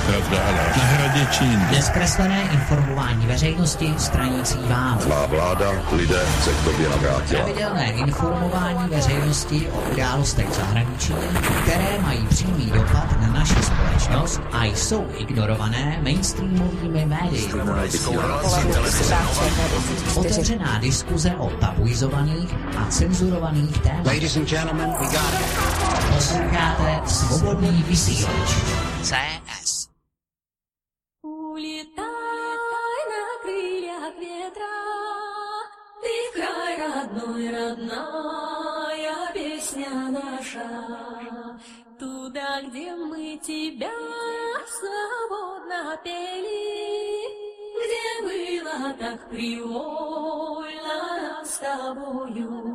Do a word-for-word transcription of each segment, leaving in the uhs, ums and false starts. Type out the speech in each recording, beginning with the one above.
Pravda, ale na Hradě či jinde. Nezkreslené informování veřejnosti stranící vám. Má vláda lidé se k tobě navrátila. Pravidelné informování veřejnosti o událostech v zahraničí, které mají přímý dopad na naši společnost a jsou ignorované mainstreamovými médii. Otevřená diskuze o tabuizovaných a cenzurovaných tématech. Ladies and gentlemen, we got it. Posloucháte Svobodný vysílač. C S. Улетай на крыльях ветра, ты в край родной, родная песня наша. Туда, где мы тебя свободно пели, где было так привольно нам с тобою.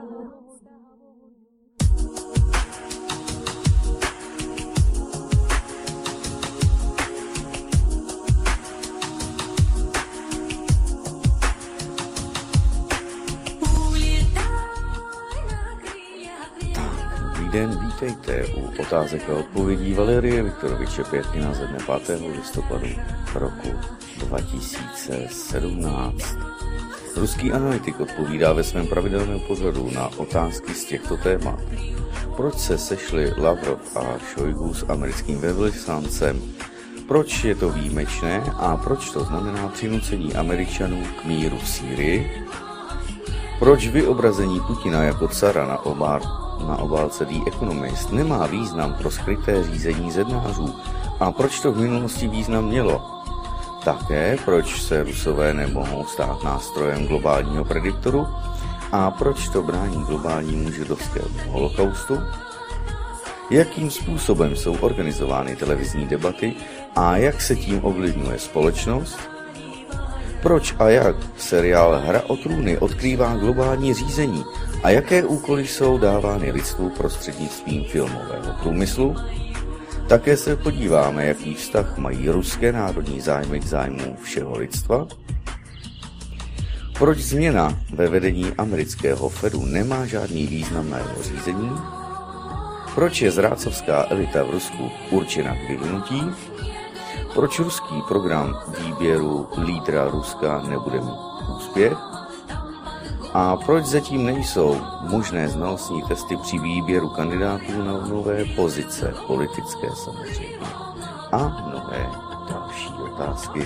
Den, vítejte u otázek a odpovědí Valerie Viktoroviče Pětkina ze dne pátého listopadu roku dva tisíce sedmnáct. Ruský analytik odpovídá ve svém pravidelném pořadu na otázky z těchto témat. Proč se sešli Lavrov a Šojgu s americkým velvyslancem? Proč je to výjimečné a proč to znamená přinucení Američanů k míru v Sýrii? Proč vyobrazení Putina jako cara na obár na obálce The Economist nemá význam pro skryté řízení zednářů a proč to v minulosti význam mělo? Také proč se Rusové nemohou stát nástrojem globálního prediktoru a proč to brání globálnímu židovskému holokaustu? Jakým způsobem jsou organizovány televizní debaty a jak se tím ovlivňuje společnost? Proč a jak seriál Hra o trůny odkrývá globální řízení a jaké úkoly jsou dávány lidstvu prostřednictvím filmového průmyslu? Také se podíváme, jaký vztah mají ruské národní zájmy k zájmu všeho lidstva. Proč změna ve vedení amerického Fedu nemá žádný význam na jeho řízení? Proč je zrádcovská elita v Rusku určena k vyhnutí? Proč ruský program výběru lídra Ruska nebude mít úspěch? A proč zatím nejsou možné znalostní testy při výběru kandidátů na nové pozice politické samozřejmě? A mnohé další otázky.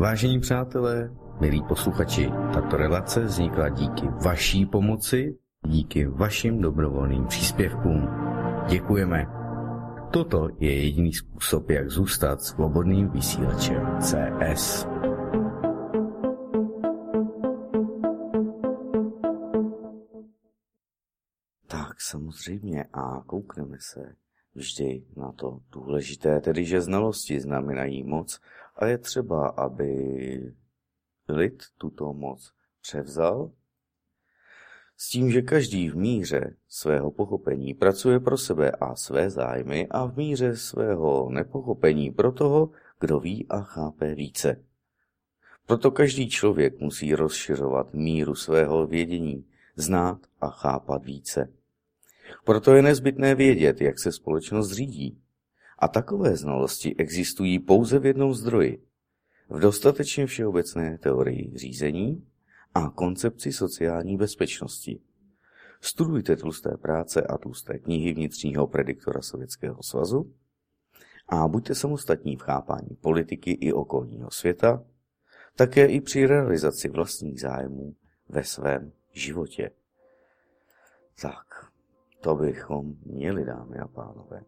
Vážení přátelé, milí posluchači, tato relace vznikla díky vaší pomoci, díky vašim dobrovolným příspěvkům. Děkujeme. Toto je jediný způsob, jak zůstat svobodným vysílačem C S. Tak samozřejmě a koukneme se vždy na to důležité, tedy že znalosti znamenají moc a je třeba, aby lid tuto moc převzal, s tím, že každý v míře svého pochopení pracuje pro sebe a své zájmy a v míře svého nepochopení pro toho, kdo ví a chápe více. Proto každý člověk musí rozšiřovat míru svého vědění, znát a chápat více. Proto je nezbytné vědět, jak se společnost řídí. A takové znalosti existují pouze v jednom zdroji. V dostatečně všeobecné teorii řízení a koncepci sociální bezpečnosti. Studujte tlusté práce a tlusté knihy vnitřního prediktora Sovětského svazu a buďte samostatní v chápání politiky i okolního světa, také i při realizaci vlastních zájmů ve svém životě. Tak, to bychom měli, dámy a pánové.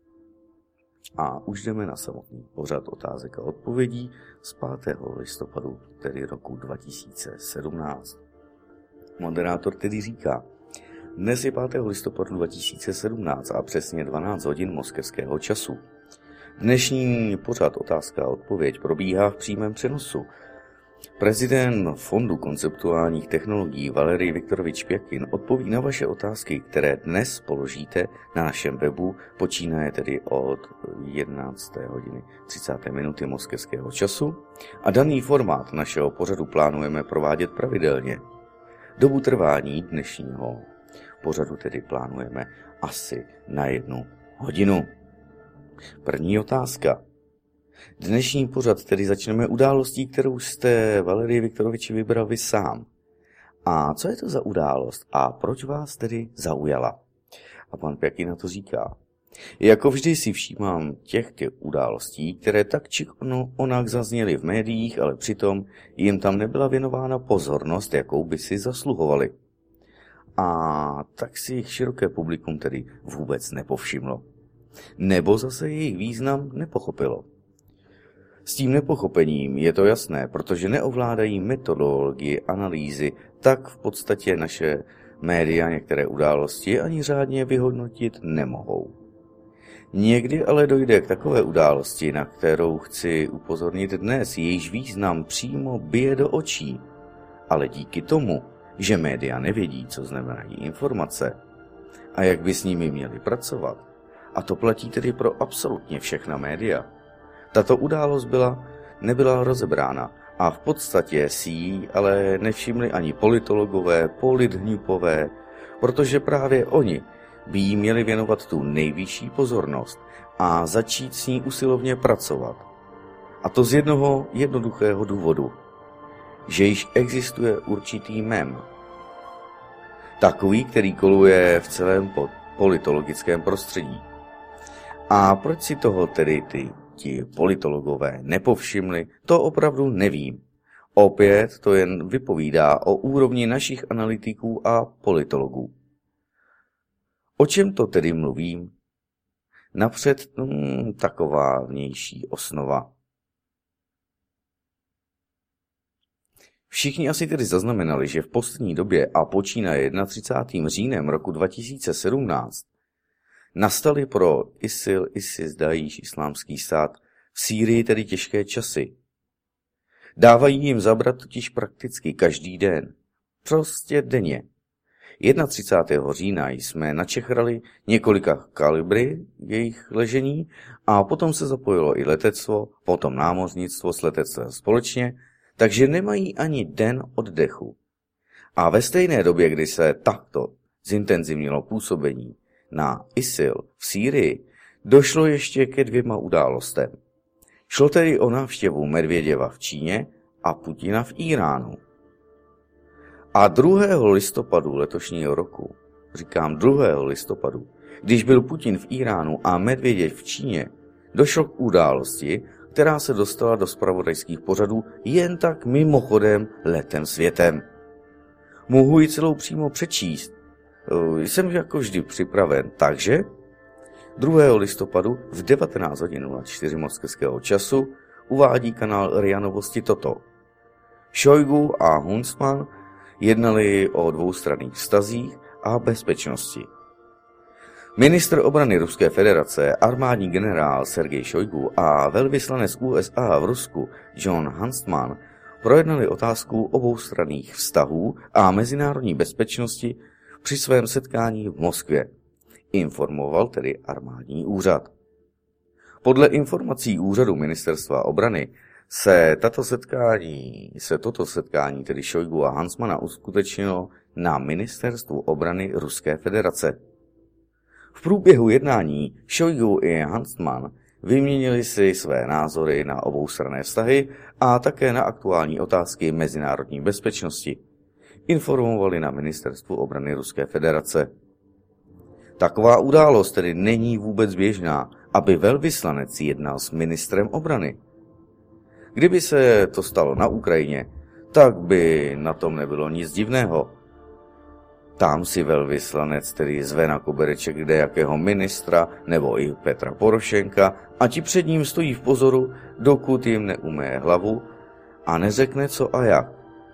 A už jdeme na samotný pořad otázek a odpovědí z pátého listopadu, tedy roku dva tisíce sedmnáct. Moderátor tedy říká, dnes je pátého listopadu dva tisíce sedmnáct a přesně dvanáct hodin moskevského času. Dnešní pořad otázka a odpověď probíhá v přímém přenosu. Prezident Fondu konceptuálních technologií Valerij Viktorovič Pjakin odpoví na vaše otázky, které dnes položíte na našem webu, počínaje tedy od jedenácté hodiny třicáté minuty moskevského času a daný formát našeho pořadu plánujeme provádět pravidelně. Dobu trvání dnešního pořadu tedy plánujeme asi na jednu hodinu. První otázka. Dnešní pořad tedy začneme událostí, kterou jste Valerij Viktoroviči vybral vy sám. A co je to za událost a proč vás tedy zaujala? A pan Pjakin na to říká. Jako vždy si všímám těch těch událostí, které tak či ono onak zazněly v médiích, ale přitom jim tam nebyla věnována pozornost, jakou by si zasluhovali. A tak si jich široké publikum tedy vůbec nepovšimlo. Nebo zase jejich význam nepochopilo. S tím nepochopením je to jasné, protože neovládají metodologii analýzy, tak v podstatě naše média některé události ani řádně vyhodnotit nemohou. Někdy ale dojde k takové události, na kterou chci upozornit dnes, jejíž význam přímo bije do očí. Ale díky tomu, že média nevědí, co znamenají informace a jak by s nimi měli pracovat, a to platí tedy pro absolutně všechna média, tato událost byla, nebyla rozebrána a v podstatě si ji ale nevšimli ani politologové, polithňupové, protože právě oni by jí měli věnovat tu nejvyšší pozornost a začít s ní usilovně pracovat. A to z jednoho jednoduchého důvodu, že již existuje určitý mem. Takový, který koluje v celém politologickém prostředí. A proč si toho tedy ty ti politologové nepovšimli, to opravdu nevím. Opět to jen vypovídá o úrovni našich analytiků a politologů. O čem to tedy mluvím? Napřed hm, taková vnější osnova. Všichni asi tedy zaznamenali, že v poslední době a počínaje třicátým prvním říjnem roku dva tisíce sedmnáct nastaly pro ISIL, ISIS, Daíš, Islámský stát v Sýrii tedy těžké časy. Dávají jim zabrat totiž prakticky každý den. Prostě denně. třicátého prvního října jsme načechrali několika kalibry jejich ležení a potom se zapojilo i letectvo, potom námořnictvo s letectvem společně, takže nemají ani den oddechu. A ve stejné době, kdy se takto zintenzivnilo působení na ISIL v Sýrii, došlo ještě ke dvěma událostem. Šlo tedy o návštěvu Medvěděva v Číně a Putina v Íránu. A druhého listopadu letošního roku, říkám druhého listopadu, když byl Putin v Íránu a Medvěděv v Číně, došlo k události, která se dostala do zpravodajských pořadů jen tak mimochodem letem světem. Mohu ji celou přímo přečíst. Jsem jako vždy připraven, takže druhého listopadu v devatenáct hodin nula čtyři moskevského času uvádí kanál R I A Novosti toto. Šojgu a Huntsman jednali o dvoustranných vztazích a bezpečnosti. Ministr obrany Ruské federace, armádní generál Sergej Šojgu a velvyslanec U S A v Rusku John Huntsman projednali otázku oboustranných vztahů a mezinárodní bezpečnosti při svém setkání v Moskvě, informoval tedy armádní úřad. Podle informací úřadu ministerstva obrany se tato setkání, se toto setkání tedy Šojgu a Huntsmana uskutečnilo na ministerstvu obrany Ruské federace. V průběhu jednání Šojgu i Huntsman vyměnili si své názory na oboustranné vztahy a také na aktuální otázky mezinárodní bezpečnosti. Informovali na ministerstvu obrany Ruské federace. Taková událost tedy není vůbec běžná, aby velvyslanec jednal s ministrem obrany. Kdyby se to stalo na Ukrajině, tak by na tom nebylo nic divného. Tam si velvyslanec tedy zve na kobereček kdejakého ministra nebo i Petra Porošenka a ti před ním stojí v pozoru, dokud jim neumeje hlavu a neřekne co a jak.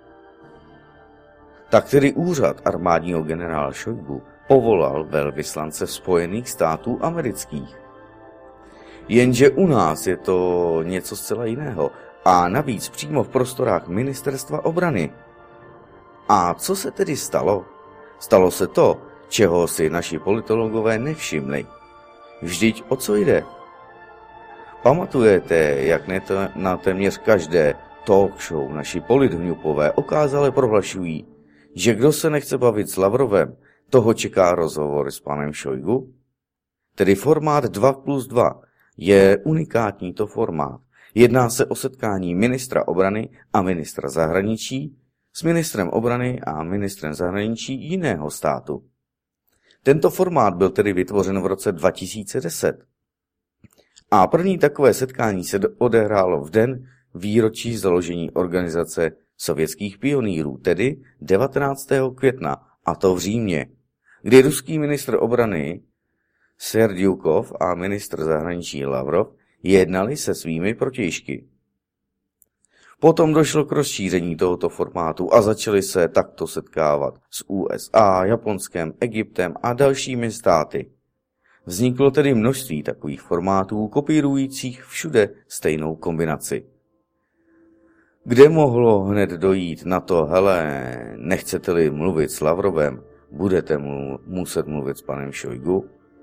Tak tedy úřad armádního generála Šojgu povolal velvyslance Spojených států amerických. Jenže u nás je to něco zcela jiného a navíc přímo v prostorách ministerstva obrany. A co se tedy stalo? Stalo se to, čeho si naši politologové nevšimli. Vždyť o co jde? Pamatujete, jak na téměř každé talk show naši polithňupové okázale prohlašují, že kdo se nechce bavit s Lavrovem, toho čeká rozhovor s panem Šojgu? Tedy formát dva plus dva je unikátní to formát. Jedná se o setkání ministra obrany a ministra zahraničí s ministrem obrany a ministrem zahraničí jiného státu. Tento formát byl tedy vytvořen v roce dva tisíce deset. A první takové setkání se odehrálo v den výročí založení organizace sovětských pionýrů, tedy devatenáctého května, a to v Římě, kdy ruský ministr obrany Serdyukov a ministr zahraničí Lavrov jednali se svými protějšky. Potom došlo k rozšíření tohoto formátu a začali se takto setkávat s U S A, Japonskem, Egyptem a dalšími státy. Vzniklo tedy množství takových formátů, kopírujících všude stejnou kombinaci. Kde mohlo hned dojít na to, hele, nechcete-li mluvit s Lavrovem, budete mu muset mluvit s panem Šojgu?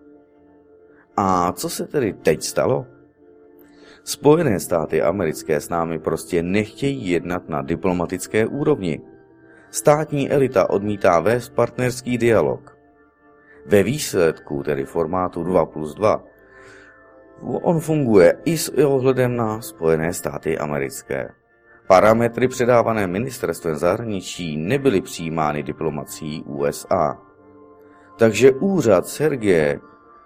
A co se tedy teď stalo? Spojené státy americké s námi prostě nechtějí jednat na diplomatické úrovni. Státní elita odmítá vést partnerský dialog. Ve výsledku, tedy formátu dva plus dva, on funguje i s ohledem na Spojené státy americké. Parametry předávané ministerstvem zahraničí nebyly přijímány diplomacií U S A. Takže úřad Sergeje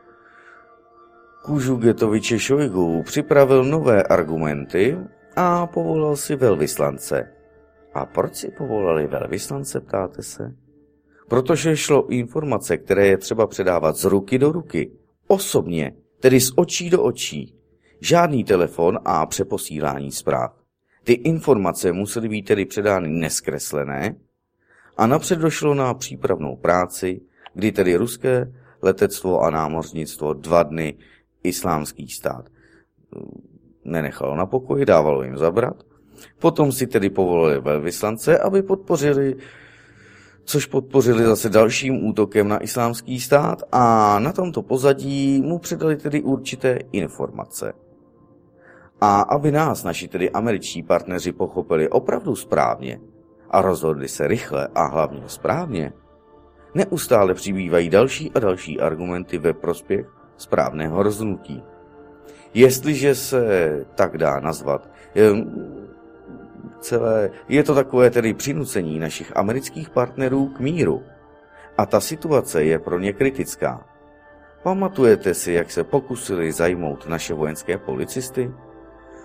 Kužugetoviče Šojgu připravil nové argumenty a povolal si velvyslance. A proč si povolali velvyslance, ptáte se? Protože šlo o informace, které je třeba předávat z ruky do ruky, osobně, tedy z očí do očí. Žádný telefon a přeposílání zpráv. Ty informace musely být tedy předány neskreslené a napřed došlo na přípravnou práci, kdy tedy ruské letectvo a námořnictvo dva dny Islámský stát nenechalo na pokoji, dávalo jim zabrat. Potom si tedy povolili velvyslance, aby podpořili, což podpořili zase dalším útokem na Islámský stát a na tomto pozadí mu předali tedy určité informace. A aby nás, naši tedy američtí partneři, pochopili opravdu správně a rozhodli se rychle a hlavně správně, neustále přibývají další a další argumenty ve prospěch správného rozhodnutí. Jestliže se tak dá nazvat, je, celé, je to takové tedy přinucení našich amerických partnerů k míru. A ta situace je pro ně kritická. Pamatujete si, jak se pokusili zajmout naše vojenské policisty?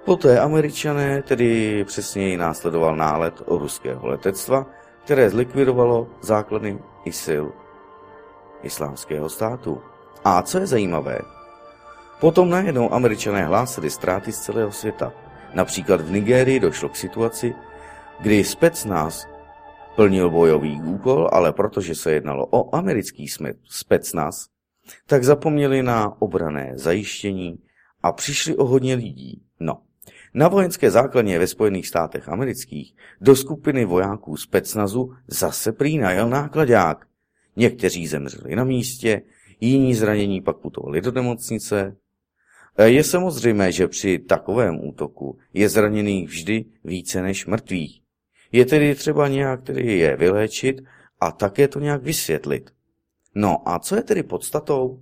Poté Američané, tedy přesněji následoval nálet ruského letectva, které zlikvidovalo základny ISIL, Islámského státu. A co je zajímavé, potom najednou Američané hlásili ztráty z celého světa. Například v Nigérii došlo k situaci, kdy specnaz plnil bojový úkol, ale protože se jednalo o americký specnaz, tak zapomněli na obranné zajištění a přišli o hodně lidí. No, na vojenské základně ve Spojených státech amerických do skupiny vojáků specnazu zase prý najel náklaďák. Někteří zemřeli na místě, jiní zranění pak putovali do nemocnice. Je samozřejmé, že při takovém útoku je zraněných vždy více než mrtvých. Je tedy třeba nějak tedy je vyléčit a také to nějak vysvětlit. No a co je tedy podstatou?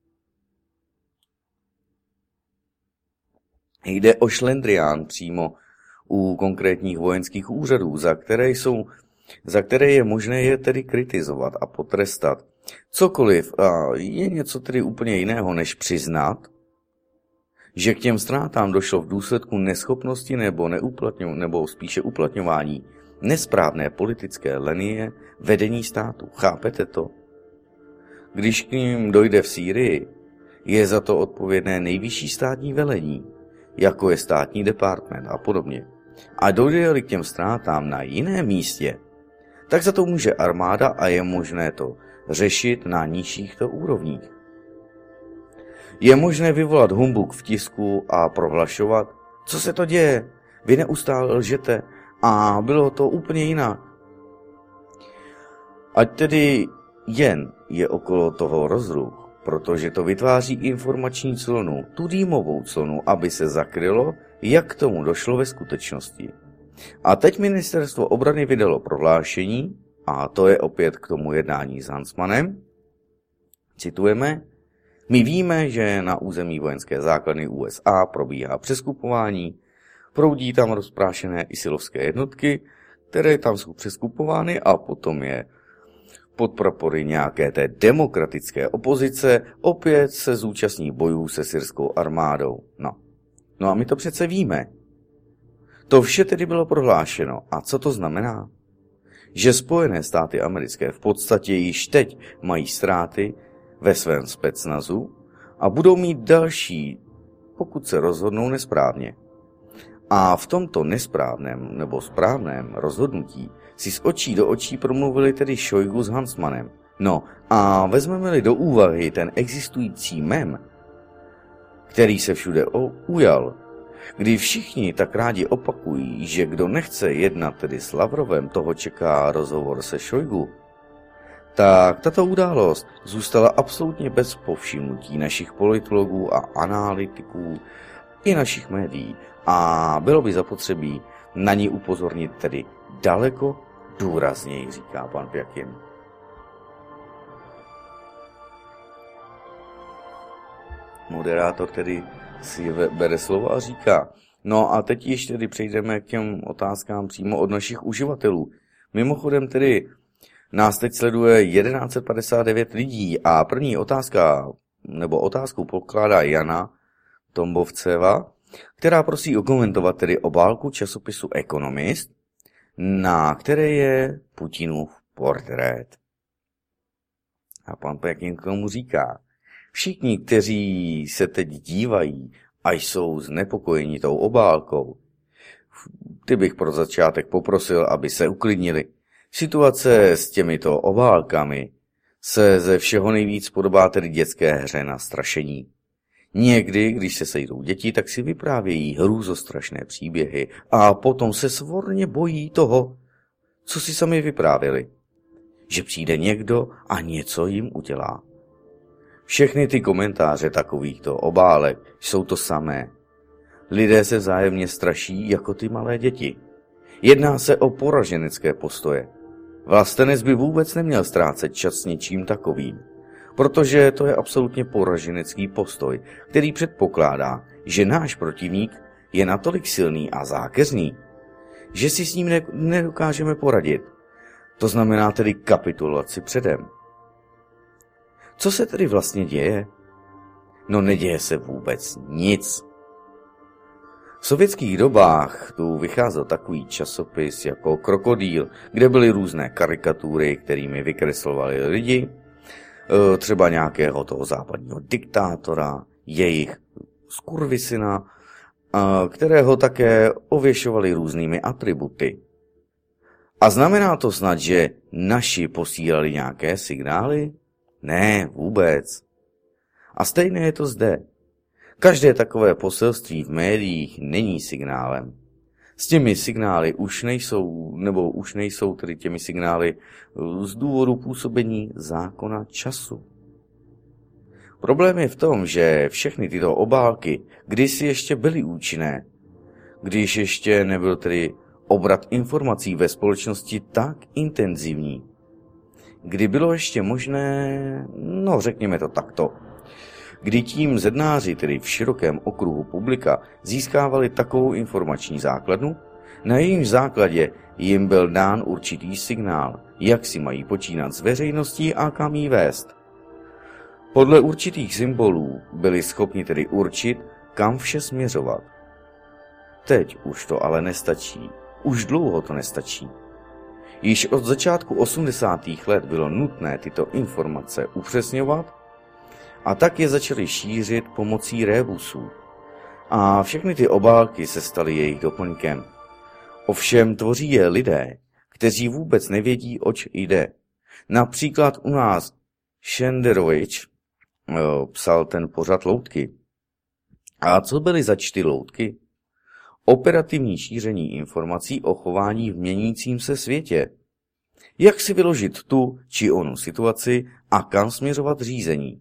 Jde o šlendrián přímo u konkrétních vojenských úřadů, za které, jsou, za které je možné je tedy kritizovat a potrestat. Cokoliv a je něco tedy úplně jiného, než přiznat, že k těm ztrátám došlo v důsledku neschopnosti nebo, neuplatňu, nebo spíše uplatňování nesprávné politické linie vedení státu. Chápete to? Když k ním dojde v Sýrii, je za to odpovědné nejvyšší státní velení, jako je státní department a podobně. A dojde-li k těm ztrátám na jiném místě, tak za to může armáda a je možné to řešit na nižšíchto úrovních. Je možné vyvolat humbuk v tisku a prohlašovat, co se to děje, vy neustále lžete a bylo to úplně jinak. Ať tedy jen je okolo toho rozruch, protože to vytváří informační clonu, tu dýmovou clonu, aby se zakrylo, jak k tomu došlo ve skutečnosti. A teď ministerstvo obrany vydalo prohlášení, a to je opět k tomu jednání s Huntsmanem, citujeme, my víme, že na území vojenské základny U S A probíhá přeskupování, proudí tam rozprášené isilovské jednotky, které tam jsou přeskupovány a potom je pod prapory nějaké té demokratické opozice opět se zúčastní bojů se syrskou armádou. No. no a my to přece víme. To vše tedy bylo prohlášeno. A co to znamená? Že Spojené státy americké v podstatě již teď mají ztráty ve svém specnazu a budou mít další, pokud se rozhodnou nesprávně. A v tomto nesprávném nebo správném rozhodnutí si z očí do očí promluvili tedy Šojgu s Huntsmanem. No a vezmeme-li do úvahy ten existující mem, který se všude ujal, kdy všichni tak rádi opakují, že kdo nechce jednat tedy s Lavrovem, toho čeká rozhovor se Šojgu, tak tato událost zůstala absolutně bez povšimnutí našich politologů a analytiků i našich médií a bylo by zapotřebí na ní upozornit tedy daleko důrazněji, říká pan Pjakin. Moderátor tedy si bere slovo a říká, no a teď ještě tedy přejdeme k těm otázkám přímo od našich uživatelů. Mimochodem tedy nás teď sleduje tisíc sto padesát devět lidí a první otázka, nebo otázku pokládá Jana Tombovceva, která prosí okomentovat tedy obálku časopisu Economist, na které je Putinův portrét. A pan Pekin k tomu říká, všichni, kteří se teď dívají a jsou znepokojeni tou obálkou, ty bych pro začátek poprosil, aby se uklidnili. Situace s těmito obálkami se ze všeho nejvíc podobá tedy dětské hře na strašení. Někdy, když se sejdou děti, tak si vyprávějí hrůzostrašné příběhy a potom se svorně bojí toho, co si sami vyprávěli. Že přijde někdo a něco jim udělá. Všechny ty komentáře takovýchto obálek jsou to samé. Lidé se vzájemně straší jako ty malé děti. Jedná se o poraženecké postoje. Vlastenec by vůbec neměl ztrácet čas s něčím takovým, protože to je absolutně poraženecký postoj, který předpokládá, že náš protivník je natolik silný a zákeřný, že si s ním ne- nedokážeme poradit. To znamená tedy kapitulaci předem. Co se tedy vlastně děje? No neděje se vůbec nic. V sovětských dobách tu vycházel takový časopis jako Krokodýl, kde byly různé karikatury, kterými vykreslovali lidi, třeba nějakého toho západního diktátora, jejich skurvisyna, kterého také ověšovali různými atributy. A znamená to snad, že naši posílali nějaké signály? Ne, vůbec. A stejné je to zde. Každé takové poselství v médiích není signálem. S těmi signály už nejsou, nebo už nejsou tedy těmi signály z důvodu působení zákona času. Problém je v tom, že všechny tyto obálky kdysi ještě byly účinné, když ještě nebyl tedy obrat informací ve společnosti tak intenzivní, kdy bylo ještě možné, no řekněme to takto, kdy tím zednáři, tedy v širokém okruhu publika, získávali takovou informační základnu, na jejímž základě jim byl dán určitý signál, jak si mají počínat s veřejností a kam jí vést. Podle určitých symbolů byli schopni tedy určit, kam vše směřovat. Teď už to ale nestačí. Už dlouho to nestačí. Již od začátku osmdesátých let bylo nutné tyto informace upřesňovat a tak je začali šířit pomocí rébusů. A všechny ty obálky se staly jejich doplňkem. Ovšem tvoří je lidé, kteří vůbec nevědí, oč jde. Například u nás Šenderovič psal ten pořad Loutky. A co byly za čty loutky? Operativní šíření informací o chování v měnícím se světě. Jak si vyložit tu či onu situaci a kam směřovat řízení.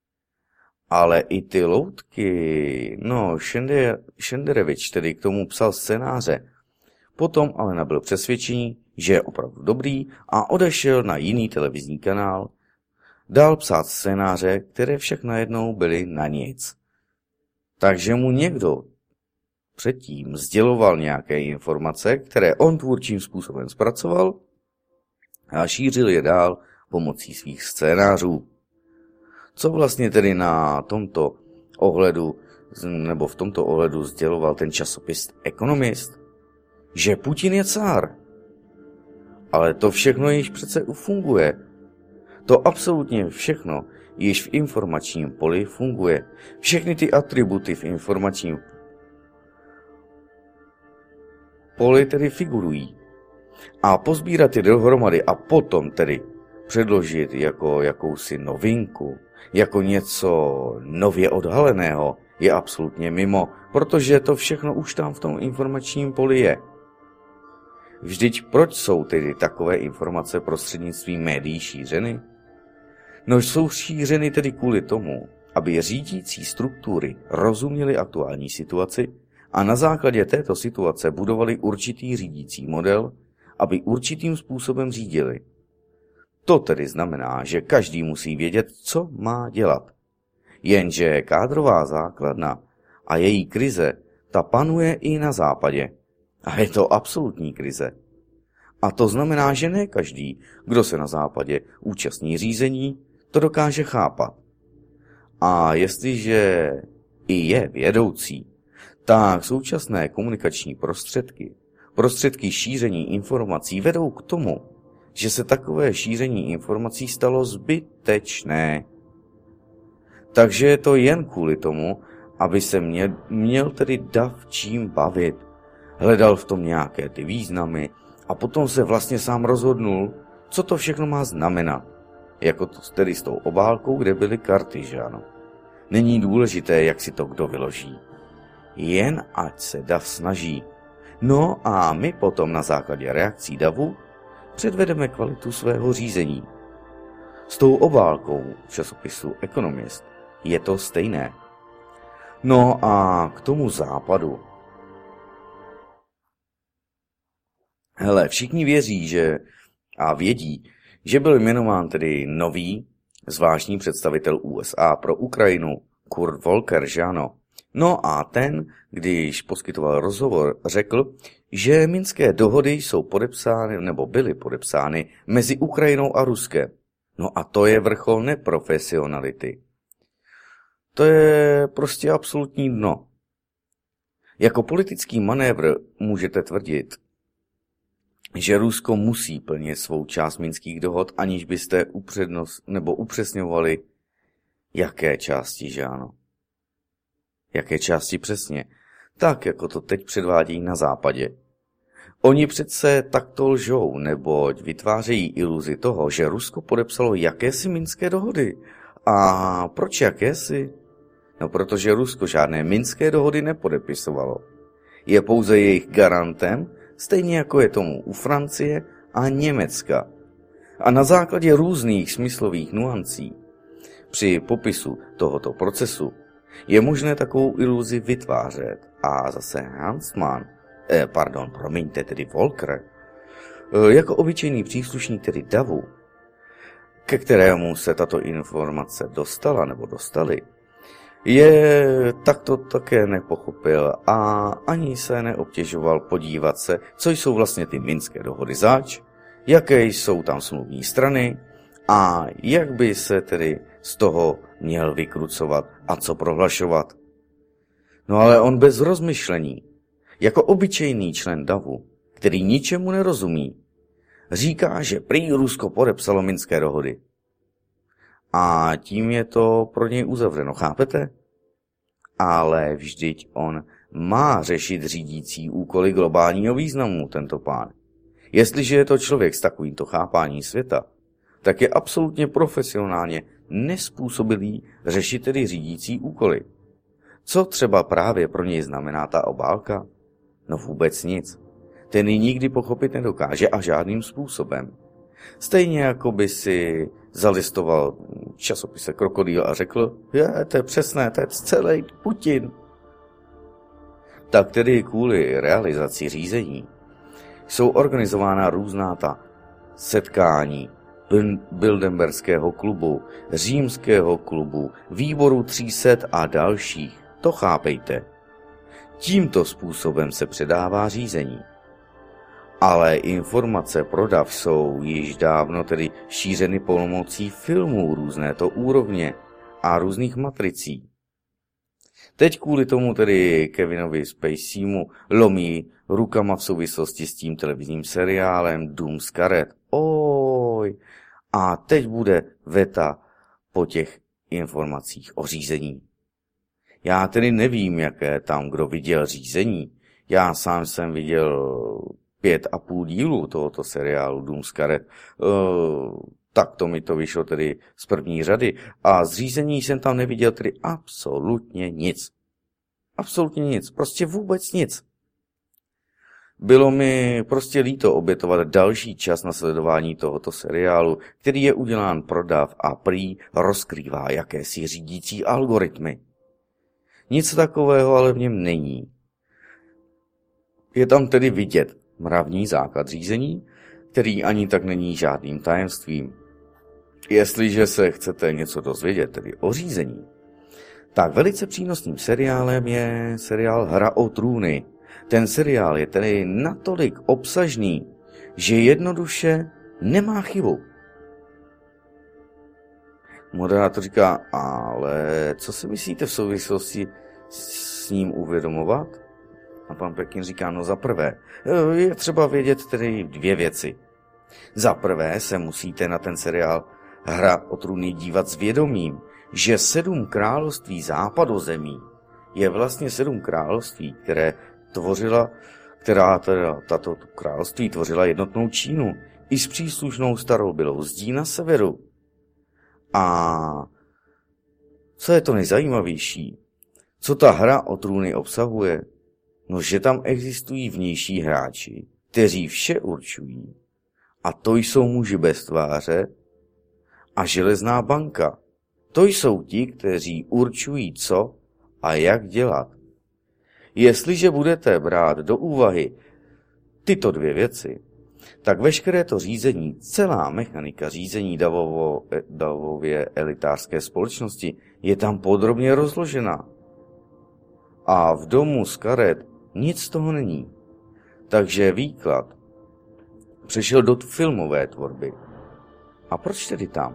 Ale i ty loutky, no Šender, Šenderovič tedy k tomu psal scénáře. Potom ale nabyl přesvědčení, že je opravdu dobrý a odešel na jiný televizní kanál. Dál psát scénáře, které však najednou byly na nic. Takže mu někdo předtím sděloval nějaké informace, které on tvůrčím způsobem zpracoval a šířil je dál pomocí svých scénářů. Co vlastně tedy na tomto ohledu, nebo v tomto ohledu sděloval ten časopis Economist? Že Putin je cár. Ale to všechno již přece funguje. To absolutně všechno již v informačním poli funguje. Všechny ty atributy v informačním poli tedy figurují. A pozbírat je dohromady a potom tedy předložit jako jakousi novinku, jako něco nově odhaleného, je absolutně mimo, protože to všechno už tam v tom informačním poli je. Vždyť proč jsou tedy takové informace prostřednictvím médií šířeny? No jsou šířeny tedy kvůli tomu, aby řídící struktury rozuměly aktuální situaci a na základě této situace budovali určitý řídící model, aby určitým způsobem řídili. To tedy znamená, že každý musí vědět, co má dělat. Jenže kádrová základna a její krize, ta panuje i na západě. A je to absolutní krize. A to znamená, že ne každý, kdo se na západě účastní řízení, to dokáže chápat. A jestliže i je vědoucí, tak současné komunikační prostředky, prostředky šíření informací vedou k tomu, že se takové šíření informací stalo zbytečné. Takže je to jen kvůli tomu, aby se měl, měl tedy dav čím bavit. Hledal v tom nějaké ty významy a potom se vlastně sám rozhodnul, co to všechno má znamenat. Jako to tedy s tou obálkou, kde byly karty, že ano. Není důležité, jak si to kdo vyloží. Jen ať se dav snaží. No a my potom na základě reakcí davu předvedeme kvalitu svého řízení. S tou obálkou časopisu Economist je to stejné. No a k tomu západu. Hele, všichni věří, že a vědí, že byl jmenován tedy nový zvláštní představitel U S A pro Ukrajinu, Kurt Volker, že ano. No a ten, když poskytoval rozhovor, řekl, že minské dohody jsou podepsány nebo byly podepsány mezi Ukrajinou a Ruskem. No a to je vrchol neprofesionality. To je prostě absolutní dno. Jako politický manévr můžete tvrdit, že Rusko musí plnit svou část minských dohod, aniž byste upřednost nebo upřesňovali, jaké části, že ano. Jaké části přesně, tak jako to teď předvádějí na západě. Oni přece takto lžou, neboť vytvářejí iluzi toho, že Rusko podepsalo jakési minské dohody. A proč jakési? No protože Rusko žádné minské dohody nepodepisovalo. Je pouze jejich garantem, stejně jako je tomu u Francie a Německa. A na základě různých smyslových nuancí při popisu tohoto procesu je možné takovou iluzi vytvářet. A zase Huntsman, eh, pardon, promiňte, tedy Volker, eh, jako obyčejný příslušník tedy davu, ke kterému se tato informace dostala nebo dostali, je takto také nepochopil a ani se neobtěžoval podívat se, co jsou vlastně ty minské dohody zač, jaké jsou tam smluvní strany a jak by se tedy z toho měl vykrucovat a co prohlašovat. No ale on bez rozmyšlení, jako obyčejný člen davu, který ničemu nerozumí, říká, že prý Rusko podepsalo minské dohody. A tím je to pro něj uzavřeno, chápete? Ale vždyť on má řešit řídící úkoly globálního významu, tento pán. Jestliže je to člověk s takovýmto chápáním světa, tak je absolutně profesionálně nespůsobilý řešit tedy řídící úkoly. Co třeba právě pro něj znamená ta obálka? No vůbec nic. Ten ji nikdy pochopit nedokáže a žádným způsobem. Stejně jako by si zalistoval časopise Krokodýl a řekl, je, to je přesné, to je celý Putin. Tak tedy kvůli realizaci řízení jsou organizována různá ta setkání Bilderberského klubu, Římského klubu, výboru tří set a dalších. To chápejte. Tímto způsobem se předává řízení. Ale informace pro dav jsou již dávno tedy šířeny pomocí filmů různé to úrovně a různých matricí. Teď kvůli tomu tedy Kevinovi Spaceymu lomí rukama v souvislosti s tím televizním seriálem Dům z karet. Oj, a teď bude veta po těch informacích o řízení. Já tedy nevím, jaké tam kdo viděl řízení. Já sám jsem viděl pět a půl dílu tohoto seriálu Dům z karet. Uh, tak to mi to vyšlo tedy z první řady. A z řízení jsem tam neviděl tedy absolutně nic. Absolutně nic. Prostě vůbec nic. Bylo mi prostě líto obětovat další čas na sledování tohoto seriálu, který je udělán pro dav a prý rozkrývá jakési řídící algoritmy. Nic takového ale v něm není. Je tam tedy vidět mravní základ řízení, který ani tak není žádným tajemstvím. Jestliže se chcete něco dozvědět, tedy o řízení, tak velice přínosným seriálem je seriál Hra o trůny. Ten seriál je tedy natolik obsažný, že jednoduše nemá chybu. Moderátor říká, ale co si myslíte v souvislosti s ním uvědomovat? A pan Pekin říká, no za prvé, je třeba vědět tedy dvě věci. Za prvé se musíte na ten seriál Hra o trůny dívat s vědomím, že sedm království západozemí je vlastně sedm království, které tvořila, která teda, tato království tvořila jednotnou Čínu i s příslušnou starou bylou zdí na severu. A co je to nejzajímavější? Co ta Hra o trůny obsahuje? No, že tam existují vnější hráči, kteří vše určují. A to jsou muži bez tváře a železná banka. To jsou ti, kteří určují co a jak dělat. Jestliže budete brát do úvahy tyto dvě věci, tak veškeré to řízení, celá mechanika řízení Davovo, Davově elitářské společnosti je tam podrobně rozložena. A v Domu z karet nic z toho není. Takže výklad přešel do filmové tvorby. A proč tedy tam?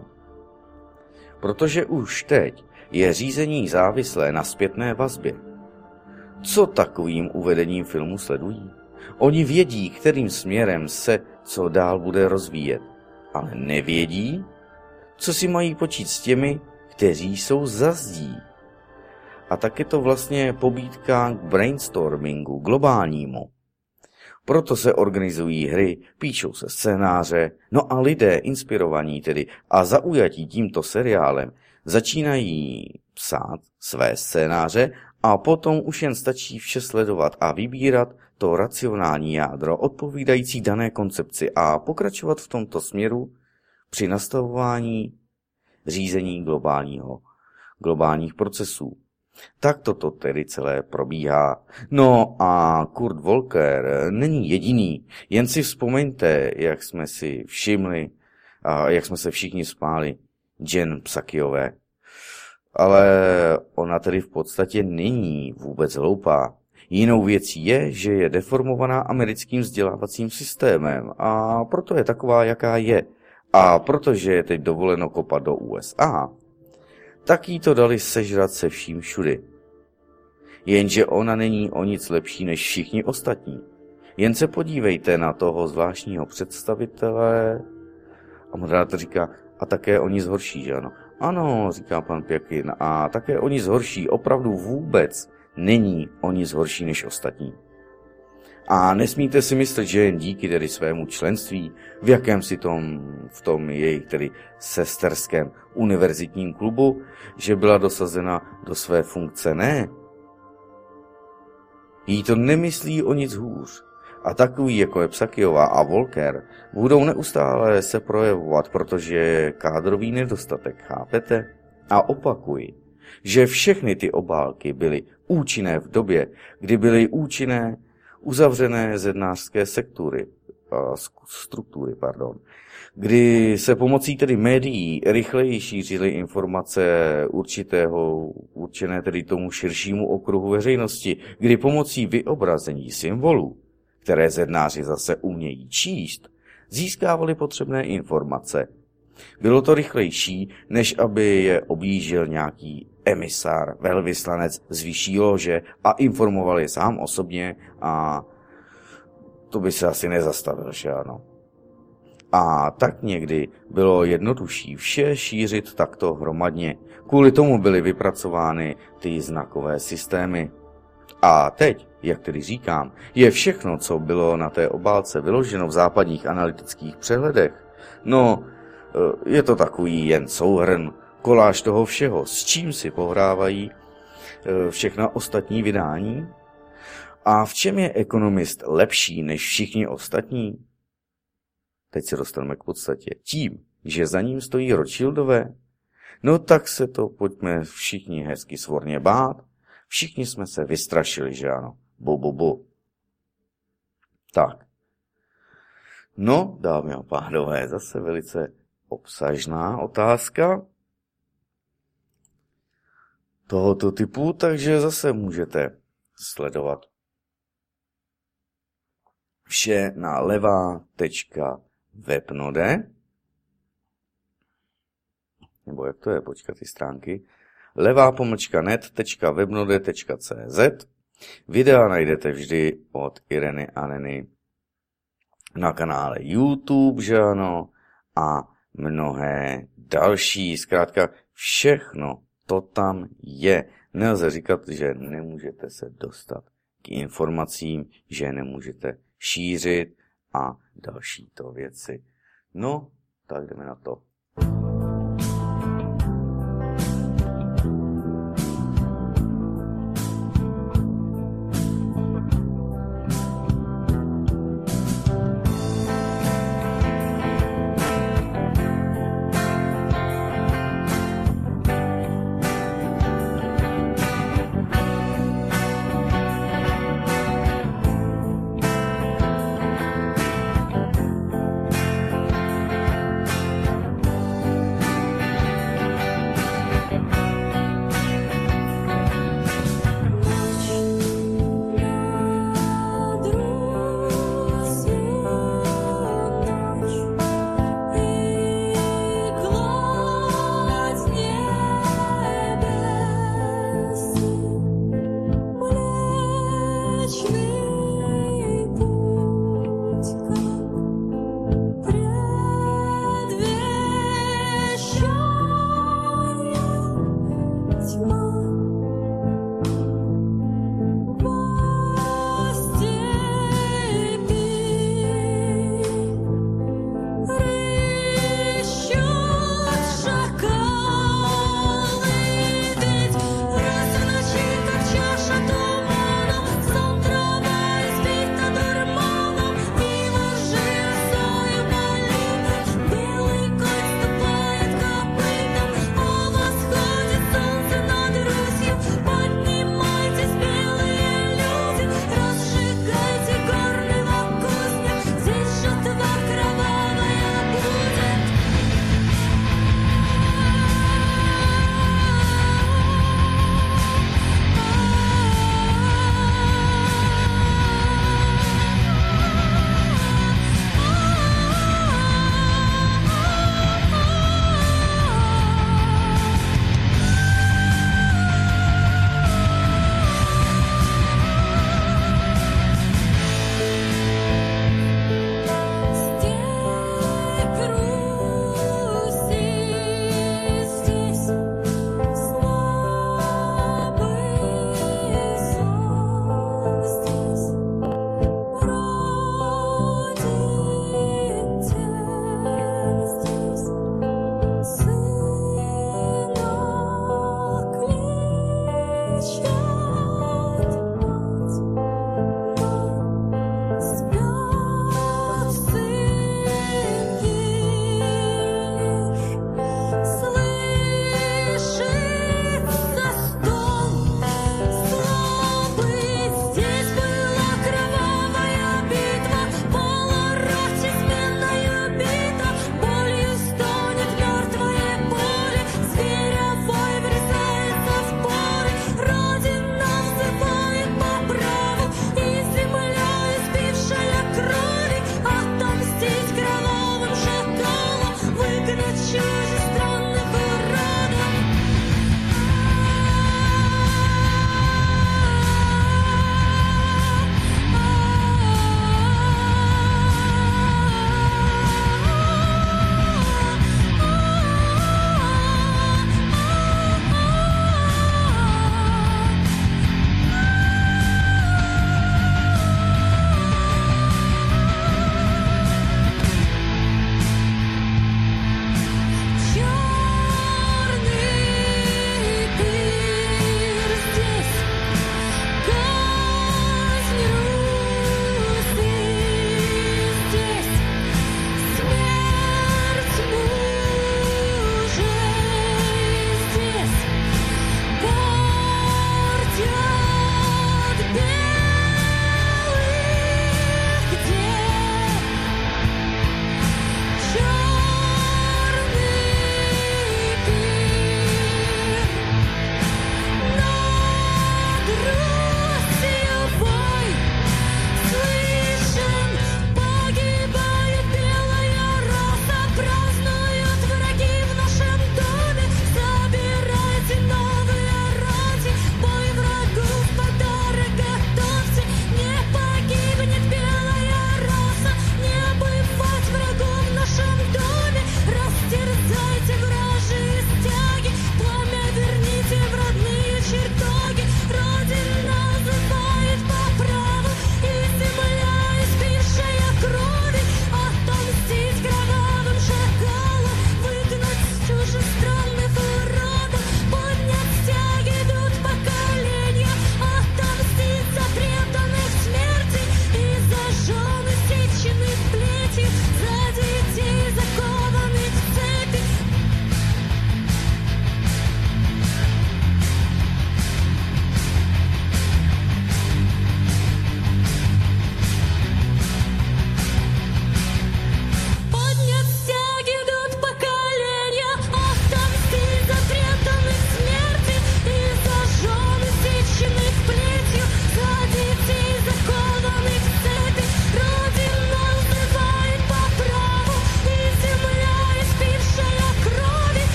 Protože už teď je řízení závislé na zpětné vazbě. co takovým uvedením filmu sledují? Oni vědí, kterým směrem se co dál bude rozvíjet, ale nevědí, co si mají počít s těmi, kteří jsou za zdí. A tak je to vlastně pobídka k brainstormingu globálnímu. Proto se organizují hry, píšou se scénáře, no a lidé inspirovaní tedy a zaujatí tímto seriálem začínají psát své scénáře a potom už jen stačí vše sledovat a vybírat to racionální jádro odpovídající dané koncepci a pokračovat v tomto směru při nastavování řízení globálního, globálních procesů. Tak toto tedy celé probíhá. No a Kurt Volker není jediný, jen si vzpomeňte, jak jsme si všimli a jak jsme se všichni smáli Jen Psakiové. Ale ona tedy v podstatě není vůbec hloupá. Jinou věcí je, že je deformovaná americkým vzdělávacím systémem a proto je taková, jaká je. A protože je teď dovoleno kopat do U S A, tak jí to dali sežrat se vším všudy. Jenže ona není o nic lepší než všichni ostatní. Jen se podívejte na toho zvláštního představitele. A moderátor říká, a také o nic horší, že ano? Ano, říká pan Pěkin, a také o nic horší, opravdu vůbec není o nic horší než ostatní. A nesmíte si myslet, že jen díky tedy svému členství v jakémsi tom, v tom jejich tedy sesterském univerzitním klubu, že byla dosazena do své funkce. Ne. Jí to nemyslí o nic hůř. A takový, jako je Psakiová a Volker, budou neustále se projevovat, protože je kádrový nedostatek, chápete? A opakuji, že všechny ty obálky byly účinné v době, kdy byly účinné uzavřené zednářské sektury, struktury, pardon, kdy se pomocí tedy médií rychleji šířily informace určitého, určené tedy tomu širšímu okruhu veřejnosti, kdy pomocí vyobrazení symbolů, které zednáři zase umějí číst, získávali potřebné informace. Bylo to rychlejší, než aby je objížděl nějaký emisár, velvyslanec z vyšší lože a informoval je sám osobně a to by se asi nezastavil, že ano. A tak někdy bylo jednodušší vše šířit takto hromadně. Kvůli tomu byly vypracovány ty znakové systémy. A teď, jak tedy říkám, je všechno, co bylo na té obálce vyloženo v západních analytických přehledech. No, je to takový jen souhrn, koláž toho všeho, s čím si pohrávají všechna ostatní vydání. A v čem je ekonomist lepší než všichni ostatní? Teď se dostaneme k podstatě. Tím, že za ním stojí Rothschildové? No tak se to pojďme všichni hezky svorně bát. Všichni jsme se vystrašili, že ano. Bu, bu, bu. Tak. No, dámy a pánové, zase velice obsažná otázka tohoto typu, takže zase můžete sledovat vše na levá tečka webnode, nebo jak to je, počkat ty stránky, levá pomlčka net tečka webnode tečka cz. Videa najdete vždy od Ireny Aneny na kanále YouTube, že ano, a mnohé další. Zkrátka všechno to tam je. Nelze říkat, že nemůžete se dostat k informacím, že nemůžete šířit a další to věci. No, tak jdeme na to.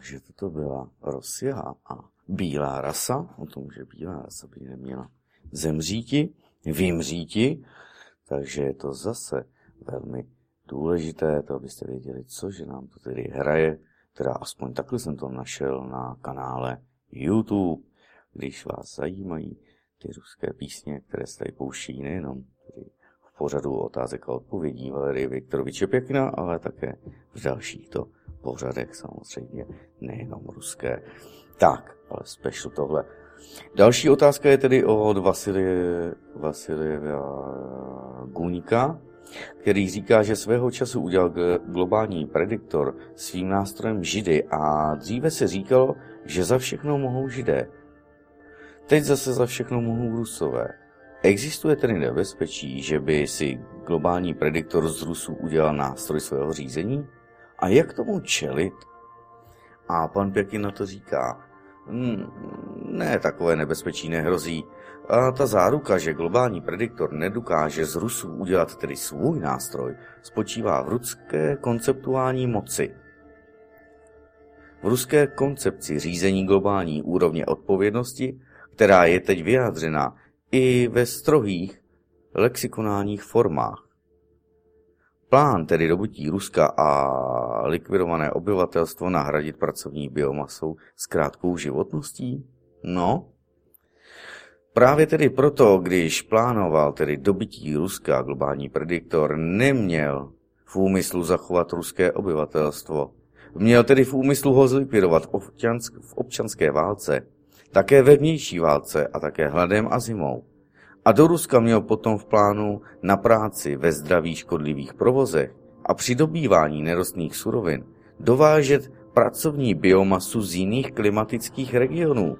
Takže toto byla Rosia a bílá rasa, o tom, že bílá rasa by neměla zemříti, vymříti, takže je to zase velmi důležité, to abyste věděli, co, že nám to tedy hraje, teda aspoň takhle jsem to našel na kanále YouTube, když vás zajímají ty ruské písně, které se tady pouští nejenom tedy v pořadu otázek a odpovědí Valerie Viktoroviče Pěkina, ale také v dalších to pořadech samozřejmě, nejenom ruské. Tak, ale special tohle. Další otázka je tedy od Vasilie, Vasilie Guníka, který říká, že svého času udělal globální prediktor svým nástrojem Židy a dříve se říkalo, že za všechno mohou Židé. Teď zase za všechno mohou Rusové. Existuje tedy nebezpečí, že by si globální prediktor z Rusů udělal nástroj svého řízení? A jak tomu čelit? A pan Pěkin na to říká, hm, ne, takové nebezpečí nehrozí. A ta záruka, že globální prediktor nedokáže z Rusů udělat tedy svůj nástroj, spočívá v ruské konceptuální moci. V ruské koncepci řízení globální úrovně odpovědnosti, která je teď vyjádřena i ve strohých lexikonálních formách. Plán tedy dobutí Ruska a likvidované obyvatelstvo nahradit pracovní biomasou s krátkou životností? No, právě tedy proto, když plánoval tedy dobytí Ruska, globální prediktor neměl v úmyslu zachovat ruské obyvatelstvo. Měl tedy v úmyslu ho zlikvidovat v, občansk- v občanské válce, také ve vnější válce a také hladem a zimou. A do Ruska měl potom v plánu na práci ve zdravých škodlivých provozech a při dobývání nerostných surovin dovážet pracovní biomasu z jiných klimatických regionů.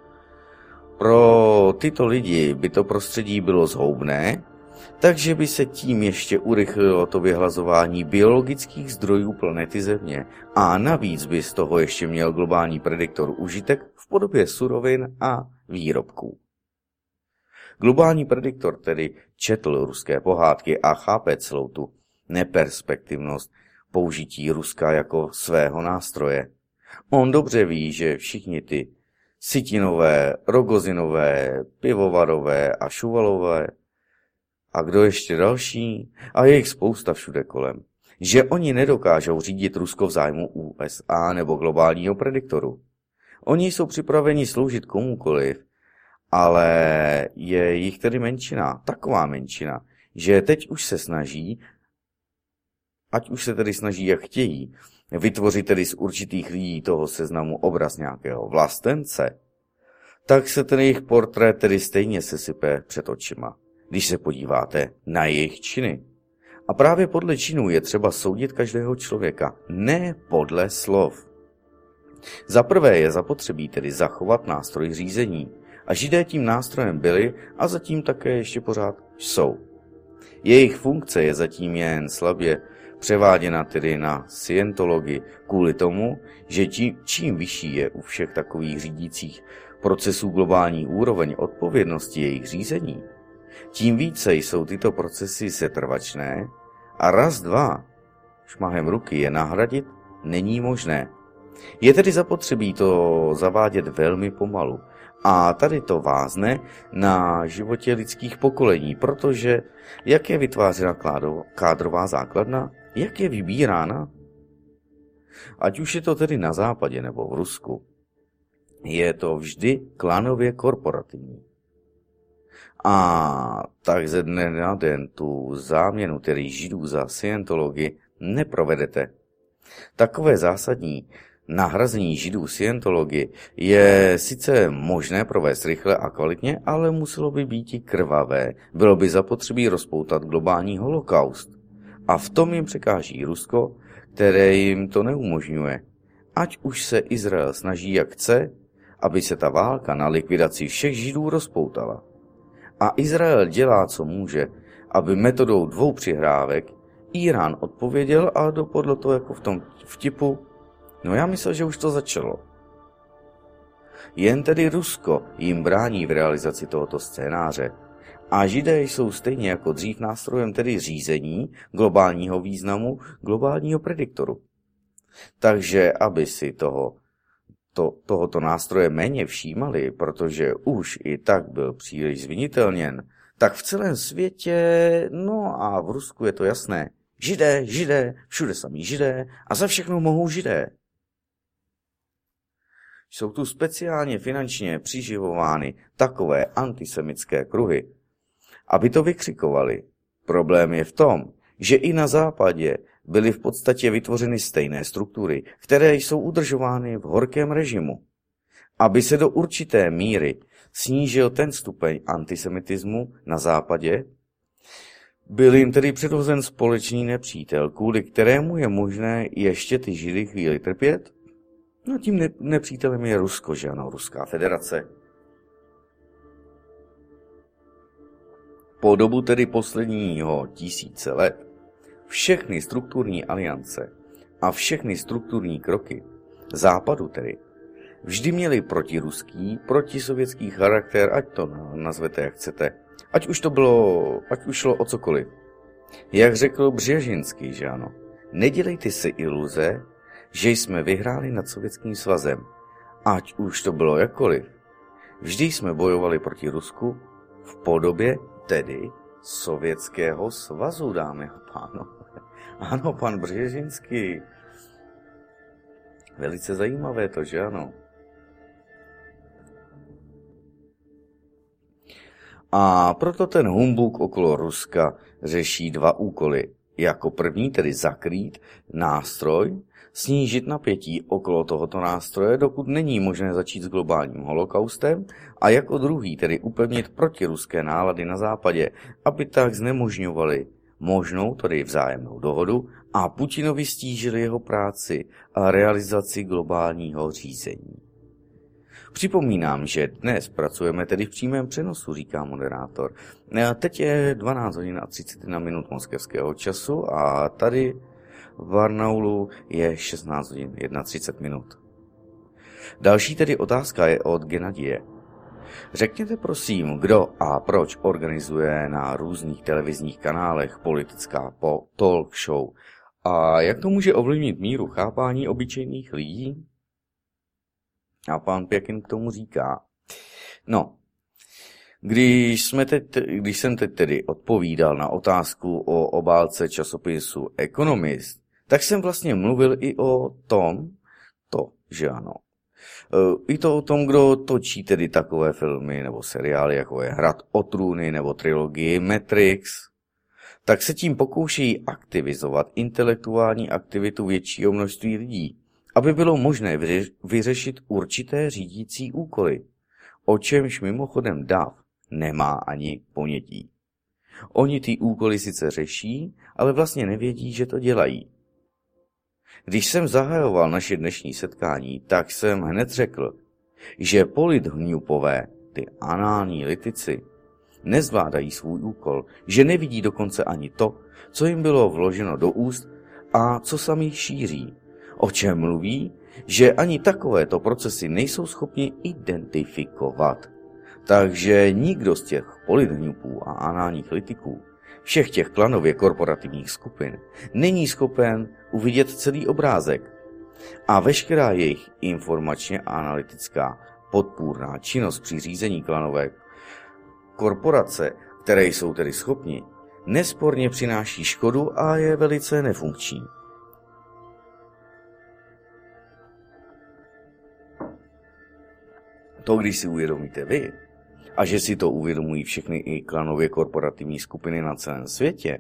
Pro tyto lidi by to prostředí bylo zhoubné, takže by se tím ještě urychlilo to vyhlazování biologických zdrojů planety Země a navíc by z toho ještě měl globální prediktor užitek v podobě surovin a výrobků. Globální prediktor tedy četl ruské pohádky a chápe celou tu neperspektivnost použití Ruska jako svého nástroje. On dobře ví, že všichni ty Sitinové, Rogozinové, Pivovarové a Šuvalové a kdo ještě další, a je jich spousta všude kolem, že oni nedokážou řídit Rusko v zájmu U S A nebo globálního prediktoru. Oni jsou připraveni sloužit komukoliv, ale je jich tedy menšina, taková menšina, že teď už se snaží, ať už se tedy snaží jak chtějí, vytvořit tedy z určitých lidí toho seznamu obraz nějakého vlastence, tak se ten jejich portrét tedy stejně sesype před očima, když se podíváte na jejich činy. A právě podle činů je třeba soudit každého člověka, ne podle slov. Za prvé je zapotřebí tedy zachovat nástroj řízení, a Židé tím nástrojem byli a zatím také ještě pořád jsou. Jejich funkce je zatím jen slabě převáděna tedy na scientologii kvůli tomu, že tím, čím vyšší je u všech takových řídících procesů globální úroveň odpovědnosti jejich řízení, tím více jsou tyto procesy setrvačné a raz, dva, šmahem ruky je nahradit není možné. Je tedy zapotřebí to zavádět velmi pomalu. A tady to vázne na životě lidských pokolení, protože jak je vytvářena kádrová základna, jak je vybírána, ať už je to tedy na západě nebo v Rusku, je to vždy klanově korporativní. A tak ze dne na den tu záměnu tedy Židů za scientologii neprovedete. Takové zásadní nahrazení Židů scientologii je sice možné provést rychle a kvalitně, ale muselo by být i krvavé. Bylo by zapotřebí rozpoutat globální holokaust. A v tom jim překáží Rusko, které jim to neumožňuje. Ať už se Izrael snaží jak chce, aby se ta válka na likvidaci všech Židů rozpoutala. A Izrael dělá, co může, aby metodou dvou přihrávek Irán odpověděl a dopadlo to jako v tom vtipu. No já myslel, že už to začalo. Jen tedy Rusko jim brání v realizaci tohoto scénáře. A Židé jsou stejně jako dřív nástrojem tedy řízení globálního významu globálního prediktoru. Takže aby si toho to, tohoto nástroje méně všímali, protože už i tak byl příliš zvinitelněn, tak v celém světě, no a v Rusku je to jasné, židé, židé, všude samí židé a za všechno mohou židé. Jsou tu speciálně finančně přiživovány takové antisemické kruhy, aby to vykřikovali. Problém je v tom, že i na západě byly v podstatě vytvořeny stejné struktury, které jsou udržovány v horkém režimu. Aby se do určité míry snížil ten stupeň antisemitismu na západě, byl jim tedy předhozen společný nepřítel, kvůli kterému je možné ještě ty židy chvíli trpět. No tím ne- nepřítelem je Rusko, že ano, Ruská federace. Po dobu tedy posledního tisíce let všechny strukturní aliance a všechny strukturní kroky západu tedy vždy měly protiruský, protisovětský charakter, ať to nazvete jak chcete, ať už to bylo, ať už šlo o cokoliv. Jak řekl Břežinský, že ano, nedělejte si iluze, že jsme vyhráli nad Sovětským svazem, ať už to bylo jakkoliv. Vždy jsme bojovali proti Rusku v podobě tedy Sovětského svazu, dámy a pánové. Ano, pan Břežinský. Velice zajímavé to, že ano. A proto ten humbuk okolo Ruska řeší dva úkoly. Jako první tedy zakrýt nástroj, snížit napětí okolo tohoto nástroje, dokud není možné začít s globálním holokaustem, a jako druhý tedy upevnit protiruské nálady na západě, aby tak znemožňovali možnou, tedy vzájemnou dohodu, a Putinovi stížili jeho práci a realizaci globálního řízení. Připomínám, že dnes pracujeme tedy v přímém přenosu, říká moderátor. Teď je dvanáct hodin a třicet jedna minut moskevského času a tady v Barnaulu je šestnáct hodin třicet jedna minut. Další tedy otázka je od Genadie. Řekněte prosím, kdo a proč organizuje na různých televizních kanálech politická talk show a jak to může ovlivnit míru chápání obyčejných lidí? A pán Pěkin k tomu říká. No, když, jsme teď, když jsem teď tedy odpovídal na otázku o obálce časopisu Economist, tak jsem vlastně mluvil i o tom, to, že ano, i to o tom, kdo točí tedy takové filmy nebo seriály, jako je Hrad o trůny nebo trilogii Matrix, tak se tím pokoušejí aktivizovat intelektuální aktivitu většího množství lidí, aby bylo možné vyřešit určité řídící úkoly, o čemž mimochodem Dav nemá ani ponětí. Oni ty úkoly sice řeší, ale vlastně nevědí, že to dělají. Když jsem zahajoval naše dnešní setkání, tak jsem hned řekl, že polithňupové, ty anální litici, nezvládají svůj úkol, že nevidí dokonce ani to, co jim bylo vloženo do úst a co sami šíří. O čem mluví, že ani takovéto procesy nejsou schopni identifikovat. Takže nikdo z těch polithňupů a análních litiků, všech těch klanově korporativních skupin, není schopen uvidět celý obrázek. A veškerá jejich informačně analytická podpůrná činnost při řízení klanové korporace, které jsou tedy schopni, nesporně přináší škodu a je velice nefunkční. To, když si uvědomíte vy, a že si to uvědomují všechny i klanově korporativní skupiny na celém světě,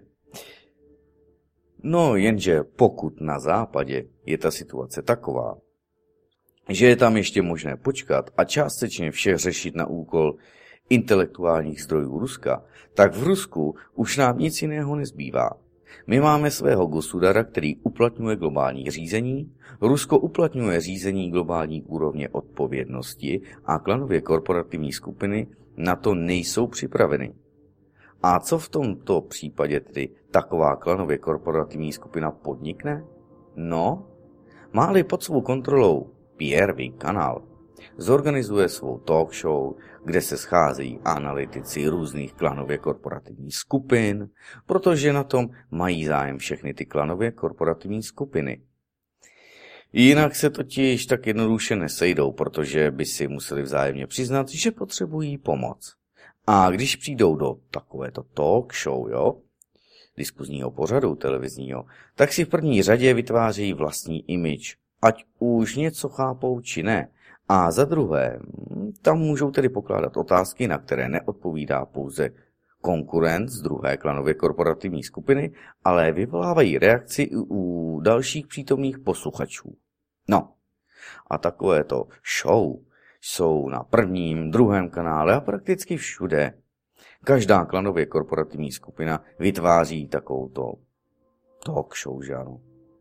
no jenže pokud na západě je ta situace taková, že je tam ještě možné počkat a částečně vše řešit na úkol intelektuálních zdrojů Ruska, tak v Rusku už nám nic jiného nezbývá. My máme svého gosudara, který uplatňuje globální řízení, Rusko uplatňuje řízení globální úrovně odpovědnosti a klanově korporativní skupiny na to nejsou připraveny. A co v tomto případě tedy taková klanově korporativní skupina podnikne? No, má-li pod svou kontrolou P R V kanál, zorganizuje svou talk show, kde se scházejí analytici různých klanově korporativních skupin, protože na tom mají zájem všechny ty klanově korporativní skupiny. Jinak se totiž tak jednoduše nesejdou, protože by si museli vzájemně přiznat, že potřebují pomoc. A když přijdou do takovéto talk show, jo, diskuzního pořadu televizního, tak si v první řadě vytvářejí vlastní image, ať už něco chápou či ne. A za druhé, tam můžou tedy pokládat otázky, na které neodpovídá pouze konkurent z druhé klanově korporativní skupiny, ale vyvolávají reakci i u dalších přítomných posluchačů. No, a takovéto show jsou na prvním, druhém kanále a prakticky všude. Každá klanově korporativní skupina vytváří takovouto talk show, že ano,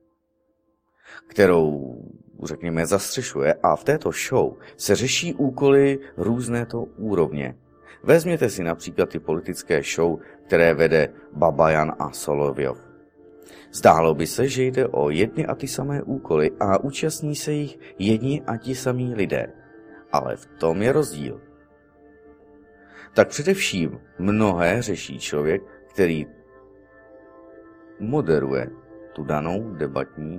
kterou, řekněme, zastřešuje, a v této show se řeší úkoly různé to úrovně. Vezměte si například ty politické show, které vede Babajan a Solovjov. Zdálo by se, že jde o jedny a ty samé úkoly a účastní se jich jedni a ti samí lidé. Ale v tom je rozdíl. Tak především mnohé řeší člověk, který moderuje tu danou debatní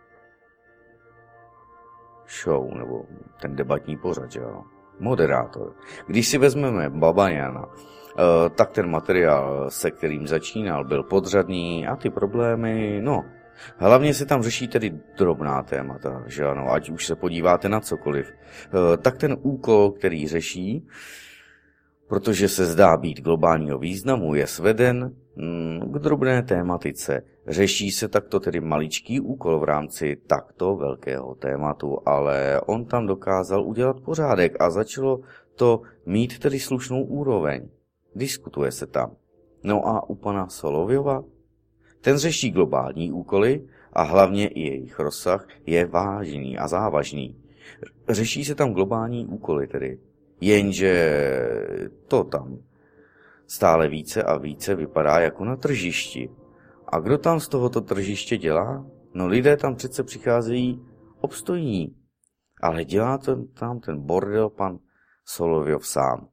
show, nebo ten debatní pořad, že ano. Moderátor. Když si vezmeme Babajana, tak ten materiál, se kterým začínal, byl podřadný a ty problémy, no, hlavně se tam řeší tedy drobná témata, že ano, ať už se podíváte na cokoliv. Tak ten úkol, který řeší, protože se zdá být globálního významu, je sveden k drobné tématice. Řeší se takto tedy maličký úkol v rámci takto velkého tématu, ale on tam dokázal udělat pořádek a začalo to mít tedy slušnou úroveň. Diskutuje se tam. No a u pana Solovjova? Ten řeší globální úkoly a hlavně i jejich rozsah je vážný a závažný. Řeší se tam globální úkoly tedy. Jenže to tam stále více a více vypadá jako na tržišti. A kdo tam z tohoto tržiště dělá? No lidé tam přece přicházejí obstojní. Ale dělá to tam ten bordel pan Solovjov sám.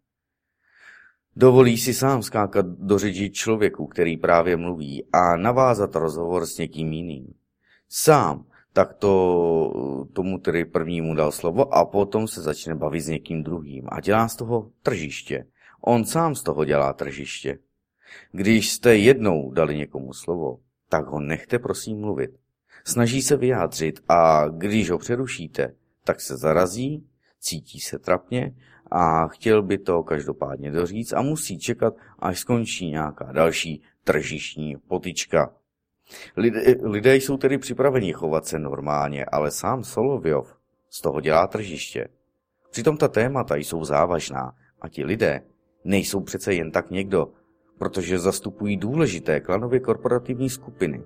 Dovolí si sám skákat do řeči člověku, který právě mluví, a navázat rozhovor s někým jiným. Sám tak to tomu tedy prvnímu dal slovo a potom se začne bavit s někým druhým a dělá z toho tržiště. On sám z toho dělá tržiště. Když jste jednou dali někomu slovo, tak ho nechte prosím mluvit. Snaží se vyjádřit a když ho přerušíte, tak se zarazí, cítí se trapně a chtěl by to každopádně doříct a musí čekat, až skončí nějaká další tržištní potyčka. Lidé, lidé jsou tedy připraveni chovat se normálně, ale sám Solovjov z toho dělá tržiště. Přitom ta témata jsou závažná a ti lidé nejsou přece jen tak někdo, protože zastupují důležité klanově korporativní skupiny.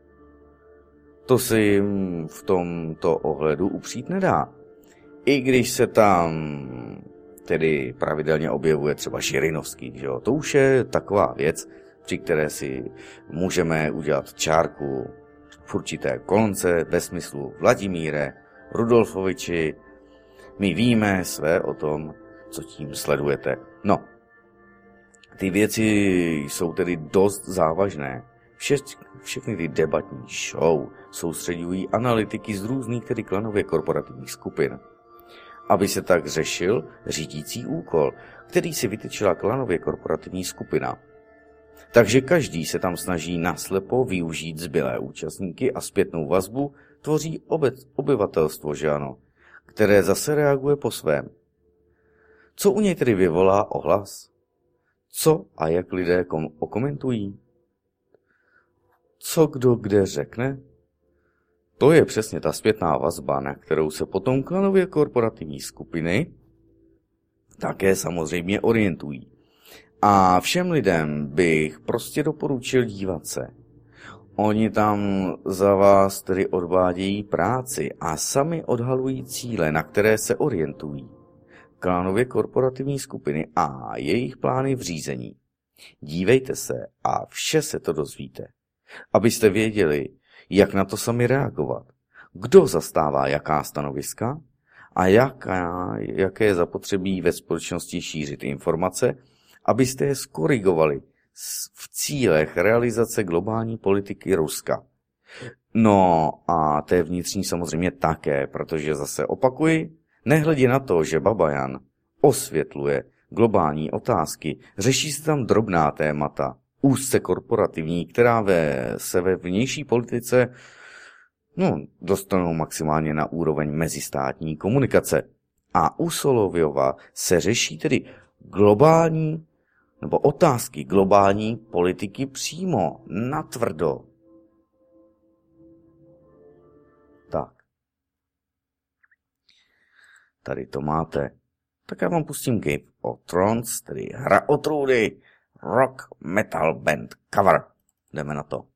To se jim v tomto ohledu upřít nedá. I když se tam tedy pravidelně objevuje třeba Žirinovský, že jo? To už je taková věc, při které si můžeme udělat čárku v určité kolonce ve smyslu Vladimíre, Rudolfoviči, my víme své o tom, co tím sledujete. No, ty věci jsou tedy dost závažné. Vše, všechny ty debatní show soustředují analytiky z různých tedy klanově korporativních skupin, aby se tak řešil řídící úkol, který si vytyčila klanově korporativní skupina. Takže každý se tam snaží naslepo využít zbylé účastníky a zpětnou vazbu tvoří obec, obyvatelstvo, že ano, které zase reaguje po svém. Co u něj tedy vyvolá ohlas? Co a jak lidé kom- okomentují? Co kdo kde řekne? To je přesně ta zpětná vazba, na kterou se potom klanově korporativní skupiny také samozřejmě orientují. A všem lidem bych prostě doporučil dívat se. Oni tam za vás tedy odvádějí práci a sami odhalují cíle, na které se orientují. Klanově korporativní skupiny a jejich plány v řízení. Dívejte se a vše se to dozvíte. Abyste věděli, jak na to sami reagovat. Kdo zastává jaká stanoviska a jaká, jaké je zapotřebí ve společnosti šířit informace, abyste je skorigovali v cílech realizace globální politiky Ruska. No a té vnitřní samozřejmě také, protože zase opakuji, nehledě na to, že Babajan osvětluje globální otázky, řeší se tam drobná témata, úzce korporativní, která ve, se ve vnější politice no, dostanou maximálně na úroveň mezistátní komunikace. A u Solovyova se řeší tedy globální nebo otázky globální politiky přímo, natvrdo. Tak. Tady to máte. Tak já vám pustím Game of Thrones, tedy Hra o trůny, rock metal band cover. Jdeme na to.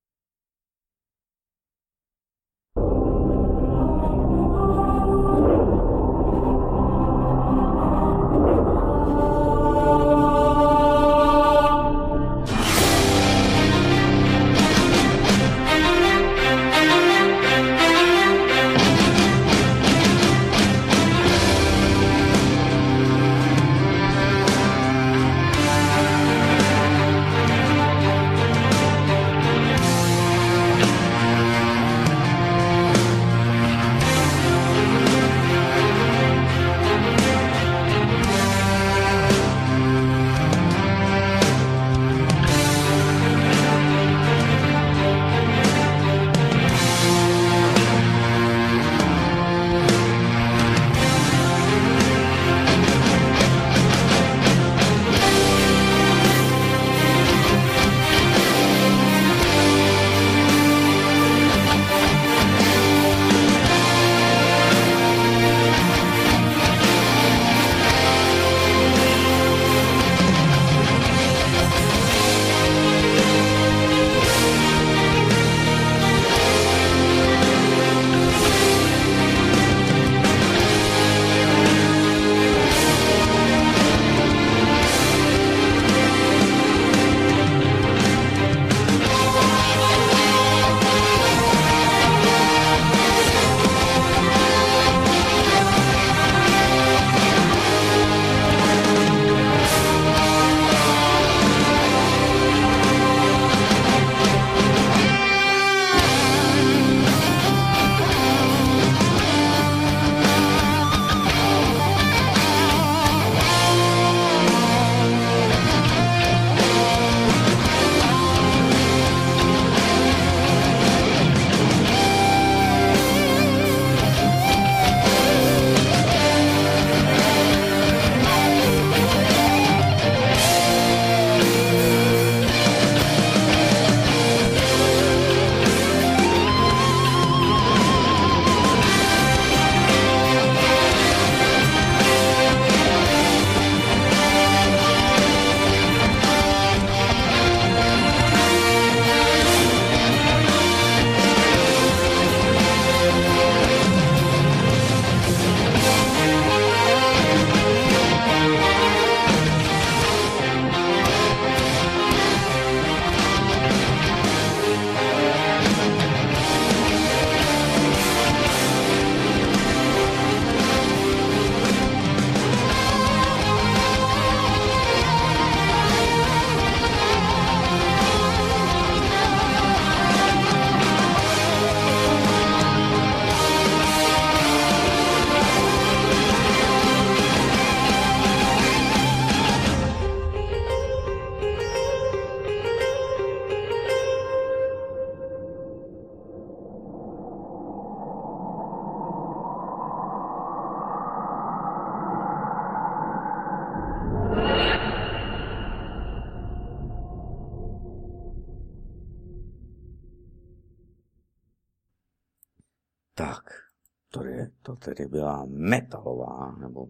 Tak, to, je, to tedy byla metalová, nebo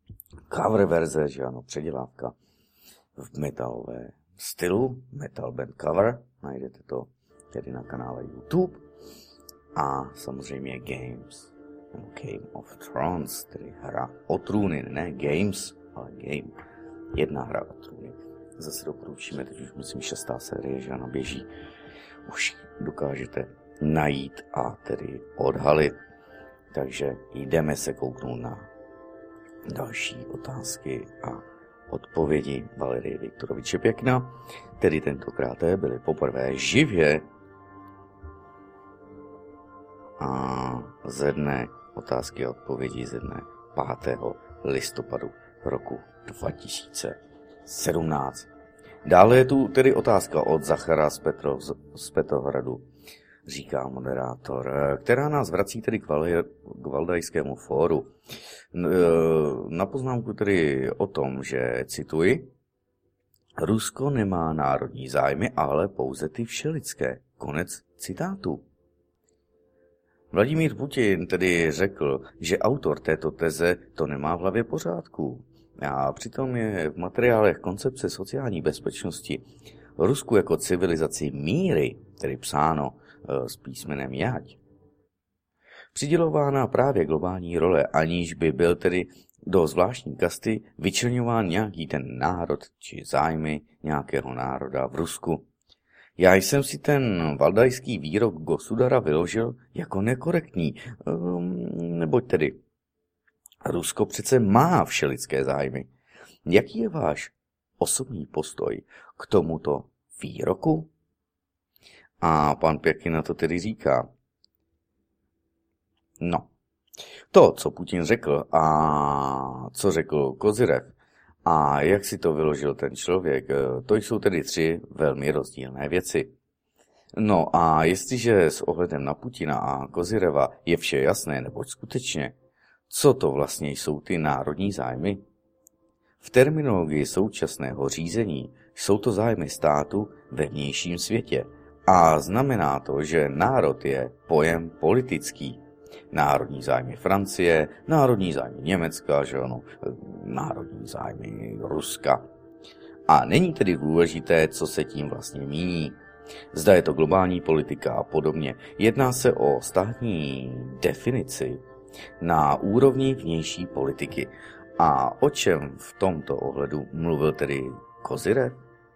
cover verze, že ano, předělávka v metalové stylu, metal band cover, najdete to tedy na kanále YouTube. A samozřejmě Games, nebo Game of Thrones, tedy hra o trůny, ne Games, ale Game, jedna hra o trůny. Zase doporučíme, teď už myslím šestá série, že ano, běží, už dokážete najít a tedy odhalit. Takže jdeme se kouknout na další otázky a odpovědi Valerie Viktoroviče Pěkna, tedy tentokrát byly poprvé živě a ze dne otázky a odpovědi ze dne pátého listopadu roku dva tisíce sedmnáct. Dále je tu tedy otázka od Zachara z, Petro, z Petrohradu, říká moderátor, která nás vrací tedy k, Val, k Valdajskému fóru. Na poznámku tedy o tom, že, cituji, Rusko nemá národní zájmy, ale pouze ty všelidské. Konec citátu. Vladimír Putin tedy řekl, že autor této teze to nemá v hlavě pořádku. A přitom je v materiálech koncepce sociální bezpečnosti Rusku jako civilizaci míry, tedy psáno e, s písmenem jať, přidělována právě globální role, aniž by byl tedy do zvláštní kasty vyčleňován nějaký ten národ či zájmy nějakého národa v Rusku. Já jsem si ten valdajský výrok Gosudara vyložil jako nekorektní, um, neboť tedy Rusko přece má všelidské zájmy. Jaký je váš osobní postoj k tomuto výroku? A pan Pěkyn na to tedy říká, no, to, co Putin řekl a co řekl Kozyrev a jak si to vyložil ten člověk, to jsou tedy tři velmi rozdílné věci. No a jestliže s ohledem na Putina a Kozyreva je vše jasné, neboť skutečně, co to vlastně jsou ty národní zájmy? V terminologii současného řízení jsou to zájmy státu ve vnějším světě a znamená to, že národ je pojem politický. Národní zájmy Francie, národní zájmy Německa, že ano, národní zájmy Ruska. A není tedy důležité, co se tím vlastně míní. Zda je to globální politika a podobně. Jedná se o státní definici na úrovni vnější politiky. A o čem v tomto ohledu mluvil tedy Kozyrev?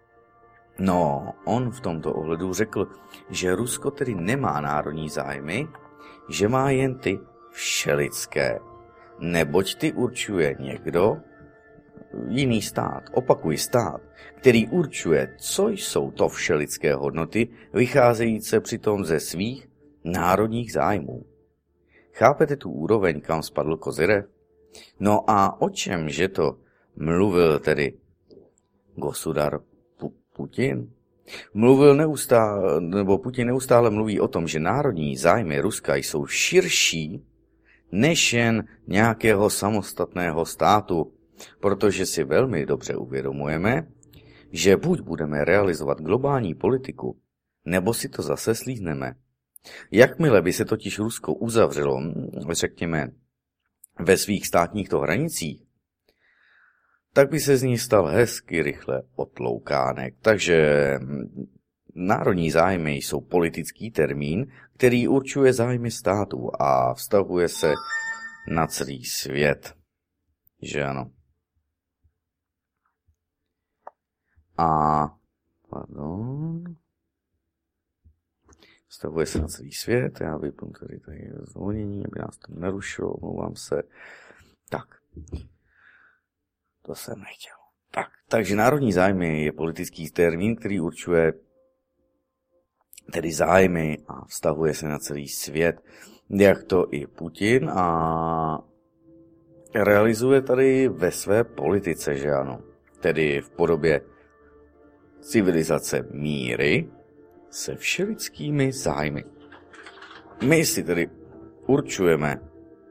No, on v tomto ohledu řekl, že Rusko tedy nemá národní zájmy, že má jen ty všelidské. Neboť ty určuje někdo, jiný stát, opakuj stát, který určuje, co jsou to všelidské hodnoty, vycházející přitom ze svých národních zájmů. Chápete tu úroveň, kam spadl Kozyrev? No a o čem, že to mluvil tedy Gosudar Putin? Mluvil neustále, nebo Putin neustále mluví o tom, že národní zájmy Ruska jsou širší než jen nějakého samostatného státu, protože si velmi dobře uvědomujeme, že buď budeme realizovat globální politiku, nebo si to zase slízneme. Jakmile by se totiž Rusko uzavřelo, řekněme, ve svých státních hranicích, tak by se z ní stal hezky rychle otloukánek. Takže národní zájmy jsou politický termín, který určuje zájmy států a vztahuje se na celý svět. Že ano. A pardon. Vztahuje se na celý svět. Já vypnu tady tady zvonění, aby nás to nerušilo, omlouvám se. Tak. To jsem nechtěl. Tak, takže národní zájmy je politický termín, který určuje tedy zájmy a vztahuje se na celý svět, jak to i Putin a realizuje tady ve své politice, že ano, tedy v podobě civilizace míry se všelidskými zájmy. My si tedy určujeme,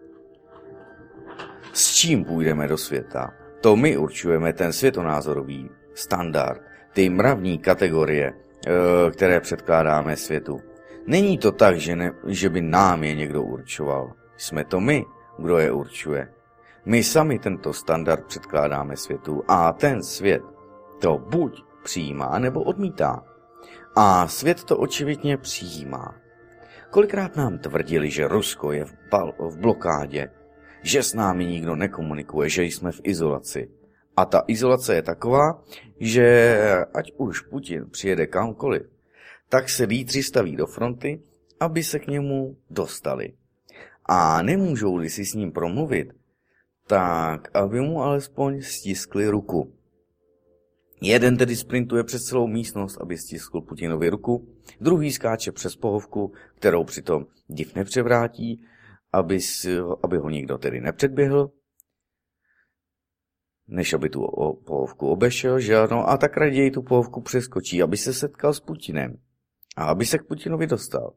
s čím půjdeme do světa. To my určujeme ten světonázorový standard, ty mravní kategorie, které předkládáme světu. Není to tak, že, ne, že by nám je někdo určoval. Jsme to my, kdo je určuje. My sami tento standard předkládáme světu a ten svět to buď přijímá nebo odmítá. A svět to očividně přijímá. Kolikrát nám tvrdili, že Rusko je v, bal, v blokádě, že s námi nikdo nekomunikuje, že jsme v izolaci. A ta izolace je taková, že ať už Putin přijede kamkoliv, tak se lídři staví do fronty, aby se k němu dostali. A nemůžou-li si s ním promluvit, tak aby mu alespoň stiskli ruku. Jeden tedy sprintuje přes celou místnost, aby stiskl Putinovi ruku, druhý skáče přes pohovku, kterou přitom div nepřevrátí, aby, si, aby ho nikdo tedy nepředběhl, než aby tu pohovku obešel, že ano, a tak raději tu pohovku přeskočí, aby se setkal s Putinem a aby se k Putinovi dostal.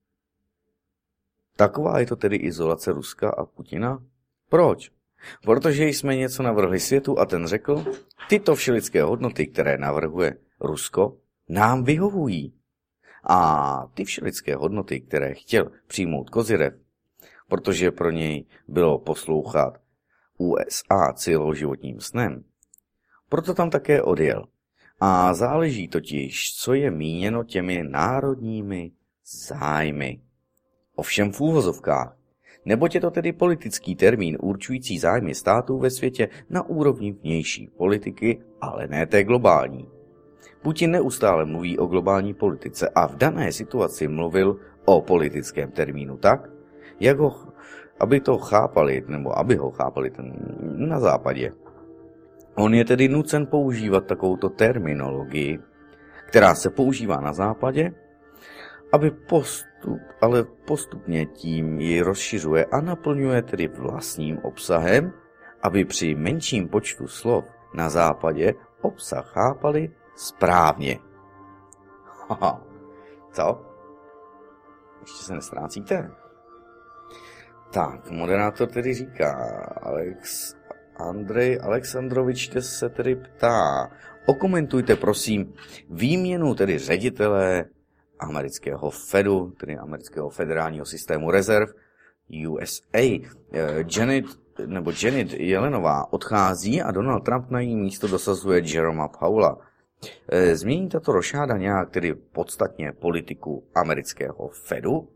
Taková je to tedy izolace Ruska a Putina? Proč? Protože jsme něco navrhli světu a ten řekl, tyto všelidské hodnoty, které navrhuje Rusko, nám vyhovují. A ty všelidské hodnoty, které chtěl přijmout Kozyrev, protože pro něj bylo poslouchat U S A celoživotním snem, proto tam také odjel. A záleží totiž, co je míněno těmi národními zájmy. Ovšem v úvozovkách, neboť je to tedy politický termín určující zájmy států ve světě na úrovni vnější politiky, ale ne té globální. Putin neustále mluví o globální politice a v dané situaci mluvil o politickém termínu tak, jak ho, aby to chápali, nebo aby ho chápali ten, na západě. On je tedy nucen používat takovouto terminologii, která se používá na západě, aby postup, ale postupně tím ji rozšiřuje a naplňuje tedy vlastním obsahem, aby při menším počtu slov na západě obsah chápali správně. Haha, co? Ještě se nestrácíte? Tak, moderátor tedy říká, Alex, Andrej Alexandrovič se tedy ptá, okomentujte prosím výměnu tedy ředitele amerického Fedu, tedy amerického federálního systému rezerv, U S A. Janet, nebo Janet Yellenová odchází a Donald Trump na její místo dosazuje Jeroma Powella. Změní tato rošáda nějak tedy podstatně politiku amerického Fedu?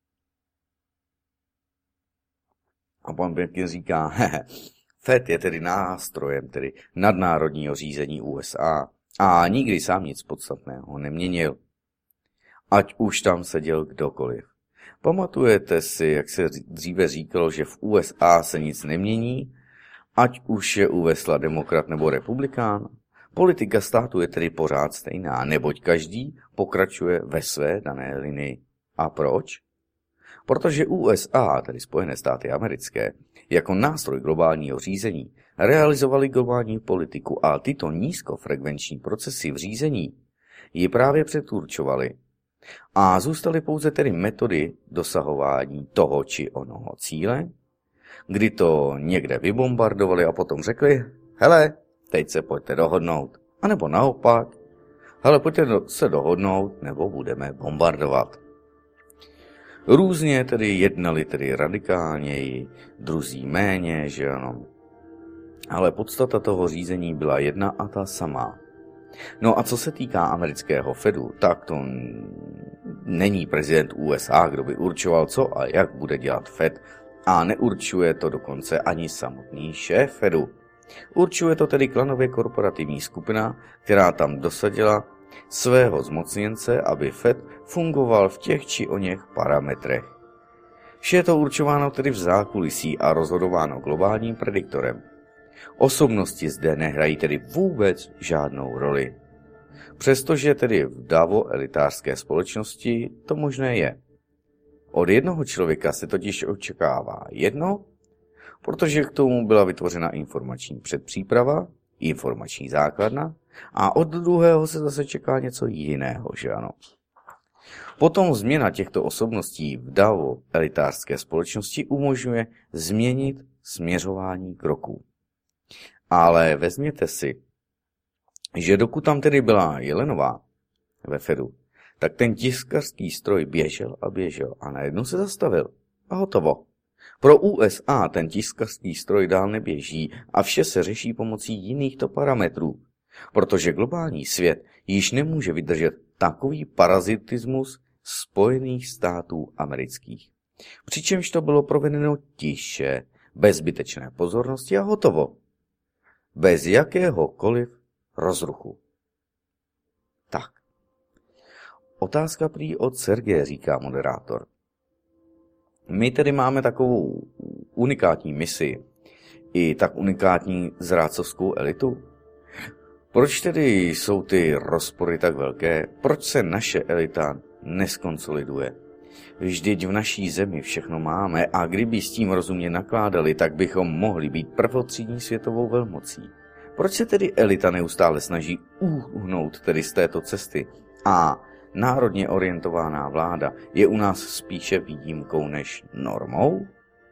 A pan pěkně říká, hehe, Fed je tedy nástrojem tedy nadnárodního řízení U S A a nikdy sám nic podstatného neměnil. Ať už tam seděl kdokoliv. Pamatujete si, jak se dříve říkalo, že v U S A se nic nemění, ať už je u vesla demokrat nebo republikán? Politika státu je tedy pořád stejná, neboť každý pokračuje ve své dané linii. A proč? Protože U S A, tedy Spojené státy americké, jako nástroj globálního řízení, realizovali globální politiku a tyto nízkofrekvenční procesy v řízení ji právě předurčovaly. A zůstaly pouze tedy metody dosahování toho či onoho cíle, kdy to někde vybombardovali a potom řekli, hele, teď se pojďte dohodnout. A nebo naopak, hele, pojďte se dohodnout, nebo budeme bombardovat. Různě tedy jednali tedy radikálněji, druzí méně, že ano. Ale podstata toho řízení byla jedna a ta samá. No a co se týká amerického Fedu, tak to není prezident U S A, kdo by určoval, co a jak bude dělat Fed, a neurčuje to dokonce ani samotný šéf Fedu. Určuje to tedy klanově korporativní skupina, která tam dosadila svého zmocněnce, aby Fed fungoval v těch či o něch parametrech. Vše je to určováno tedy v zákulisí a rozhodováno globálním prediktorem. Osobnosti zde nehrají tedy vůbec žádnou roli. Přestože tedy v davo elitářské společnosti to možné je. Od jednoho člověka se totiž očekává jedno, protože k tomu byla vytvořena informační předpříprava, informační základna, a od druhého se zase čeká něco jiného, že ano. Potom změna těchto osobností v davu elitářské společnosti umožňuje změnit směřování kroků. Ale vezměte si, že dokud tam tedy byla Yellenová ve Fedu, tak ten tiskařský stroj běžel a běžel a najednou se zastavil a hotovo. Pro U S A ten tiskařský stroj dál neběží a vše se řeší pomocí jinýchto parametrů, protože globální svět již nemůže vydržet takový parazitismus Spojených států amerických. Přičemž to bylo provedeno tiše, bez zbytečné pozornosti a hotovo. Bez jakéhokoliv rozruchu. Tak. Otázka prý od Sergeje, říká moderátor. My tedy máme takovou unikátní misi, i tak unikátní zrádcovskou elitu. Proč tedy jsou ty rozpory tak velké? Proč se naše elita neskonsoliduje? Vždyť v naší zemi všechno máme a kdyby s tím rozumně nakládali, tak bychom mohli být prvotřídní světovou velmocí. Proč se tedy elita neustále snaží uhnout tedy z této cesty a národně orientovaná vláda je u nás spíše výjimkou než normou?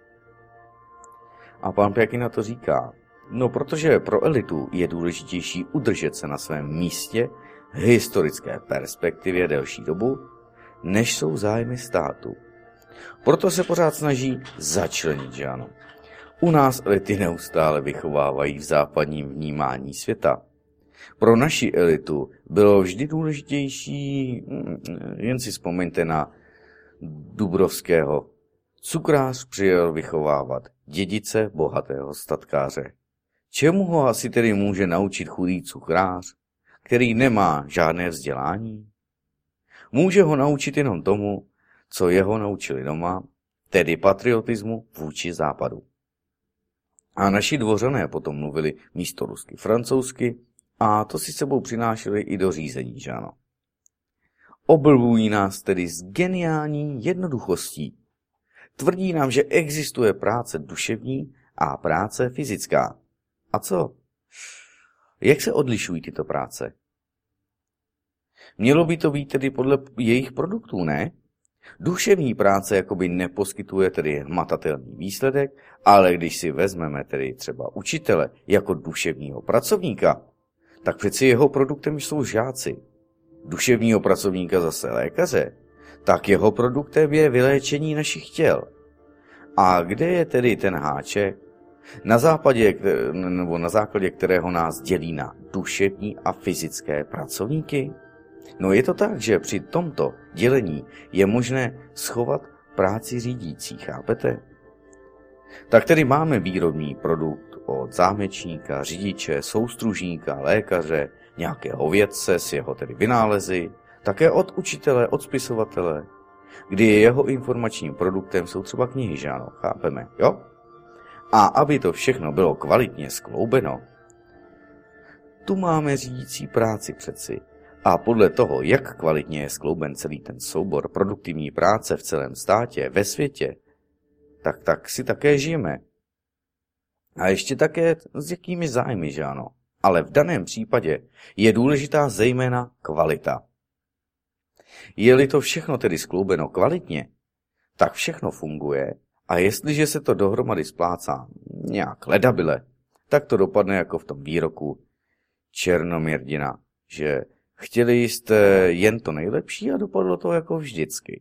A pan Pěký na to říká, no protože pro elitu je důležitější udržet se na svém místě v historické perspektivě delší dobu, než jsou zájmy státu. Proto se pořád snaží začlenit, že ano. U nás elity neustále vychovávají v západním vnímání světa. Pro naši elitu bylo vždy důležitější, jen si vzpomeňte na Dubrovského. Cukrář přijel vychovávat dědice bohatého statkáře. Čemu ho asi tedy může naučit chudý cukrář, který nemá žádné vzdělání? Může ho naučit jenom tomu, co jeho naučili doma, tedy patriotismu vůči západu. A naši dvořané potom mluvili místo rusky francouzsky a to si sebou přinášeli i do řízení, že ano. Oblbují nás tedy s geniální jednoduchostí. Tvrdí nám, že existuje práce duševní a práce fyzická. A co? Jak se odlišují tyto práce? Mělo by to být tedy podle jejich produktů, ne? Duševní práce jakoby neposkytuje tedy hmatatelný výsledek, ale když si vezmeme tedy třeba učitele jako duševního pracovníka, tak přeci jeho produktem jsou žáci. Duševního pracovníka zase lékaře, tak jeho produktem je vyléčení našich těl. A kde je tedy ten háček? Na západě, nebo na základě kterého nás dělí na duševní a fyzické pracovníky? No je to tak, že při tomto dělení je možné schovat práci řídící, chápete? Tak tedy máme výrobní produkt od zámečníka, řidiče, soustružníka, lékaře, nějakého vědce s jeho tedy vynálezy, také od učitele, od spisovatele, kdy jeho informačním produktem jsou třeba knihy, že ano, chápeme, jo? A aby to všechno bylo kvalitně skloubeno, tu máme řídící práci přeci. A podle toho, jak kvalitně je sklouben celý ten soubor produktivní práce v celém státě, ve světě, tak, tak si také žijeme. A ještě také s jakými zájmy, že ano. Ale v daném případě je důležitá zejména kvalita. Je-li to všechno tedy skloubeno kvalitně, tak všechno funguje a jestliže se to dohromady splácá nějak ledabile, tak to dopadne jako v tom výroku Černomyrdina, že chtěli jste jen to nejlepší a dopadlo to jako vždycky.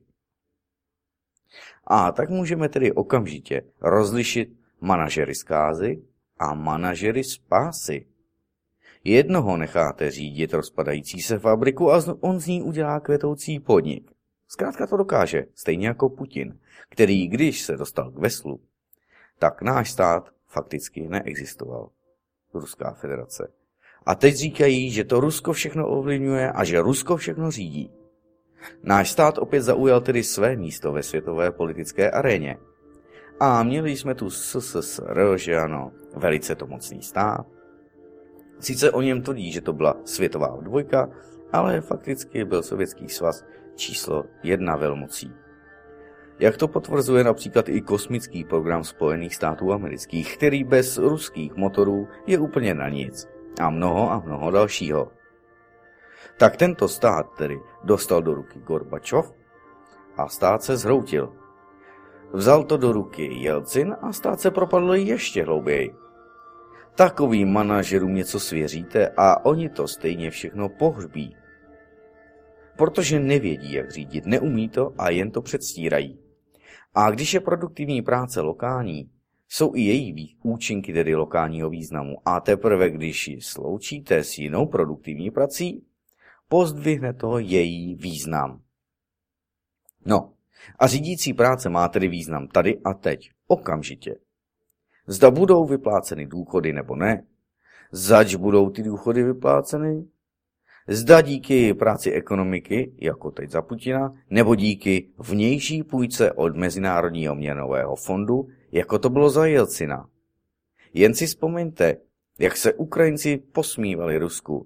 A tak můžeme tedy okamžitě rozlišit manažery zkázy a manažery spásy. Jednoho necháte řídit rozpadající se fabriku a on z ní udělá kvetoucí podnik. Zkrátka to dokáže, stejně jako Putin, který, když se dostal k veslu, tak náš stát fakticky neexistoval. Ruská federace. A teď říkají, že to Rusko všechno ovlivňuje a že Rusko všechno řídí. Náš stát opět zaujal tedy své místo ve světové politické aréně. A měli jsme tu S S S R, že ano, velice to mocný stát. Sice o něm tvrdí, že to byla světová dvojka, ale fakticky byl Sovětský svaz číslo jedna velmocí. Jak to potvrzuje například i kosmický program Spojených států amerických, který bez ruských motorů je úplně na nic. A mnoho a mnoho dalšího. Tak tento stát tedy dostal do ruky Gorbačov a stát se zhroutil. Vzal to do ruky Jelcin a stát se propadl ještě hlouběji. Takovým manažerům něco svěříte a oni to stejně všechno pohřbí. Protože nevědí, jak řídit, neumí to a jen to předstírají. A když je produktivní práce lokální, jsou i její účinky tedy lokálního významu a teprve když ji sloučíte s jinou produktivní prací, pozdvihne to její význam. No, a řídící práce má tedy význam tady a teď, okamžitě. Zda budou vypláceny důchody nebo ne, zač budou ty důchody vypláceny, zda díky práci ekonomiky, jako teď za Putina, nebo díky vnější půjčce od Mezinárodního měnového fondu, jako to bylo za Jelcina. Jen si vzpomeňte, jak se Ukrajinci posmívali Rusku,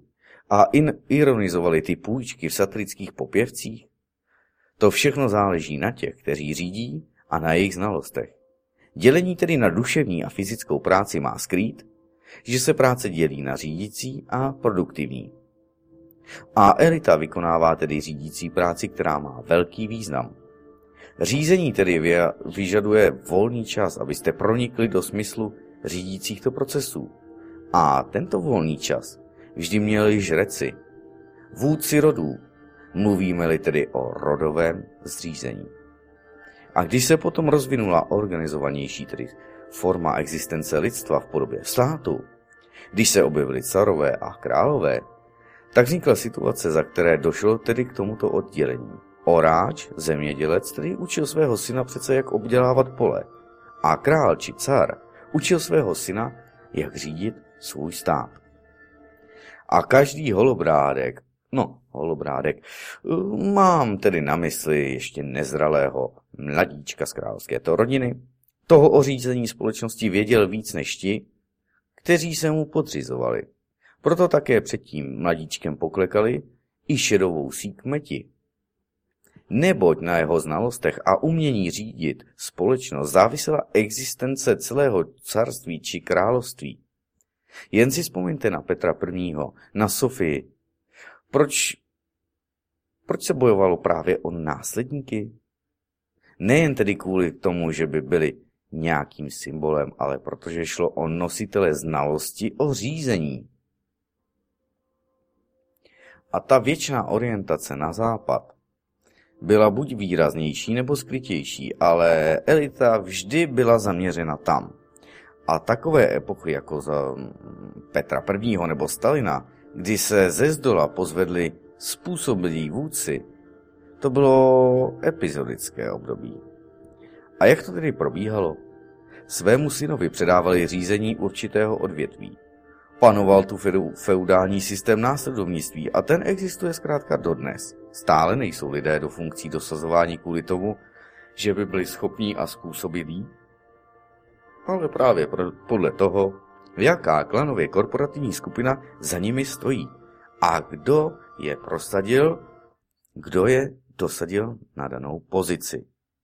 a in- ironizovali ty půjčky v satirických popěvcích? To všechno záleží na těch, kteří řídí, a na jejich znalostech. Dělení tedy na duševní a fyzickou práci má skrýt, že se práce dělí na řídící a produktivní. A elita vykonává tedy řídící práci, která má velký význam. Řízení tedy vyžaduje volný čas, abyste pronikli do smyslu řídícíchto procesů. A tento volný čas vždy měli žreci, vůdci rodů, mluvíme-li tedy o rodovém zřízení. A když se potom rozvinula organizovanější tedy forma existence lidstva v podobě státu, když se objevily carové a králové, tak vznikla situace, za které došlo tedy k tomuto oddělení. Oráč, zemědělec, tedy učil svého syna přece, jak obdělávat pole. A král či car učil svého syna, jak řídit svůj stát. A každý holobrádek, no holobrádek, mám tedy na mysli ještě nezralého mladíčka z královské rodiny, toho o řízení společnosti věděl víc než ti, kteří se mu podřizovali. Proto také před tím mladíčkem poklekali i šedovou sík meti. Neboť na jeho znalostech a umění řídit společnost závisela existence celého carství či království. Jen si vzpomeňte na Petra Prvního, na Sofii. Proč, proč se bojovalo právě o následníky? Nejen tedy kvůli tomu, že by byli nějakým symbolem, ale protože šlo o nositele znalosti o řízení. A ta věčná orientace na západ byla buď výraznější nebo skrytější, ale elita vždy byla zaměřena tam. A takové epochy jako za Petra Prvního nebo Stalina, kdy se ze zdola pozvedli způsobilí vůdci, to bylo epizodické období. A jak to tedy probíhalo? Svému synovi předávali řízení určitého odvětví. Panoval tu feudální systém následovnictví a ten existuje zkrátka dodnes. Stále nejsou lidé do funkcí dosazování kvůli tomu, že by byli schopní a způsobilí, ale právě podle toho, jaká klanově korporativní skupina za nimi stojí a kdo je prosadil, kdo je dosadil na danou pozici.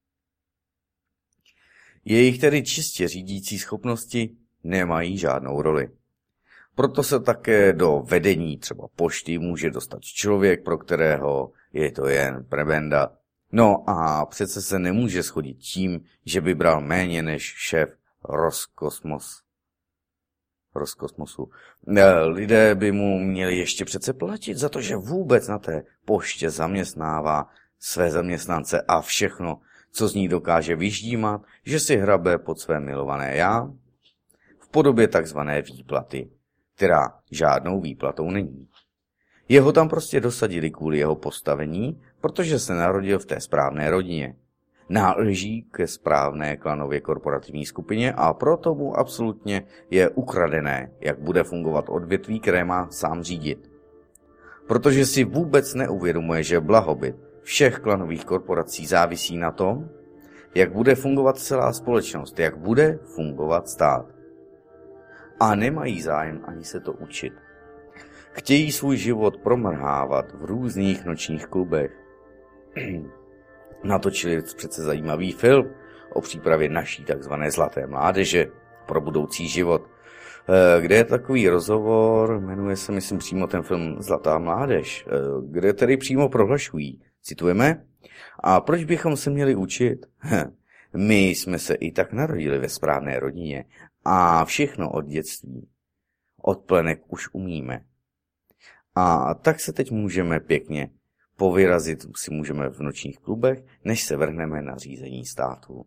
Jejich tedy čistě řídící schopnosti nemají žádnou roli. Proto se také do vedení třeba pošty může dostat člověk, pro kterého je to jen prebenda. No a přece se nemůže shodit tím, že by bral méně než šéf Roskosmos. Roskosmosu. Lidé by mu měli ještě přece platit za to, že vůbec na té poště zaměstnává své zaměstnance a všechno, co z ní dokáže vyždímat, že si hrabe pod své milované já, v podobě takzvané výplaty, která žádnou výplatou není. Jeho tam prostě dosadili kvůli jeho postavení, protože se narodil v té správné rodině. Náleží ke správné klanově korporativní skupině a proto mu absolutně je ukradené, jak bude fungovat odvětví, které má sám řídit. Protože si vůbec neuvědomuje, že blahobyt všech klanových korporací závisí na tom, jak bude fungovat celá společnost, jak bude fungovat stát. A nemají zájem ani se to učit. Chtějí svůj život promrhávat v různých nočních klubech. Natočili přece zajímavý film o přípravě naší takzvané zlaté mládeže pro budoucí život, kde je takový rozhovor, jmenuje se, myslím, přímo ten film Zlatá mládež, kde tedy přímo prohlašují, citujeme, a proč bychom se měli učit? My jsme se i tak narodili ve správné rodině a všechno od dětství, od plenek už umíme. A tak se teď můžeme pěkně povyrazit, si můžeme v nočních klubech, než se vrhneme na řízení státu.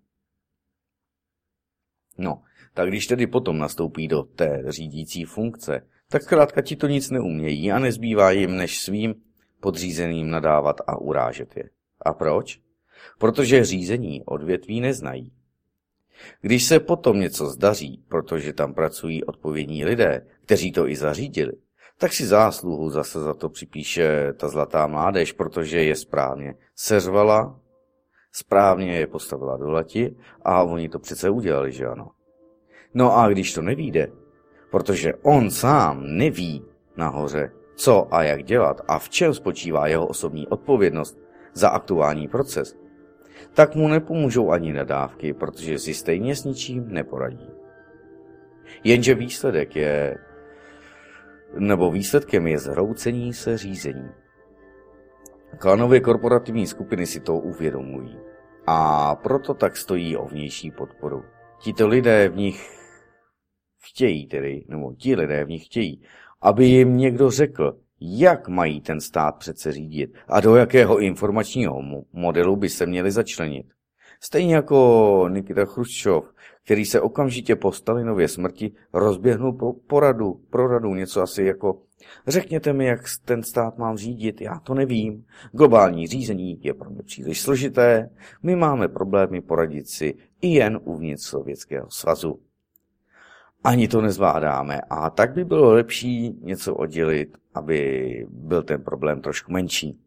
No, tak když tedy potom nastoupí do té řídící funkce, tak zkrátka ti to nic neumějí a nezbývá jim, než svým podřízeným nadávat a urážet je. A proč? Protože řízení odvětví neznají. Když se potom něco zdaří, protože tam pracují odpovědní lidé, kteří to i zařídili, tak si zásluhu zase za to připíše ta zlatá mládež, protože je správně seřvala, správně je postavila do lati a oni to přece udělali, že ano. No a když to nevíde, protože on sám neví nahoře, co a jak dělat a v čem spočívá jeho osobní odpovědnost za aktuální proces, tak mu nepomůžou ani nadávky, protože si stejně s ničím neporadí. Jenže výsledek je, nebo výsledkem je zhroucení se řízení. Klanové korporativní skupiny si to uvědomují a proto tak stojí o vnější podporu. Tito lidé v nich chtějí tedy, nebo ti lidé v nich chtějí, aby jim někdo řekl, jak mají ten stát přece řídit a do jakého informačního modelu by se měli začlenit. Stejně jako Nikita Chruščov, který se okamžitě po Stalinově smrti rozběhnul pro poradu, pro radu, něco asi jako řekněte mi, jak ten stát mám řídit, já to nevím. Globální řízení je pro mě příliš složité, my máme problémy poradit si i jen uvnitř Sovětského svazu. Ani to nezvládáme a tak by bylo lepší něco oddělit, aby byl ten problém trošku menší.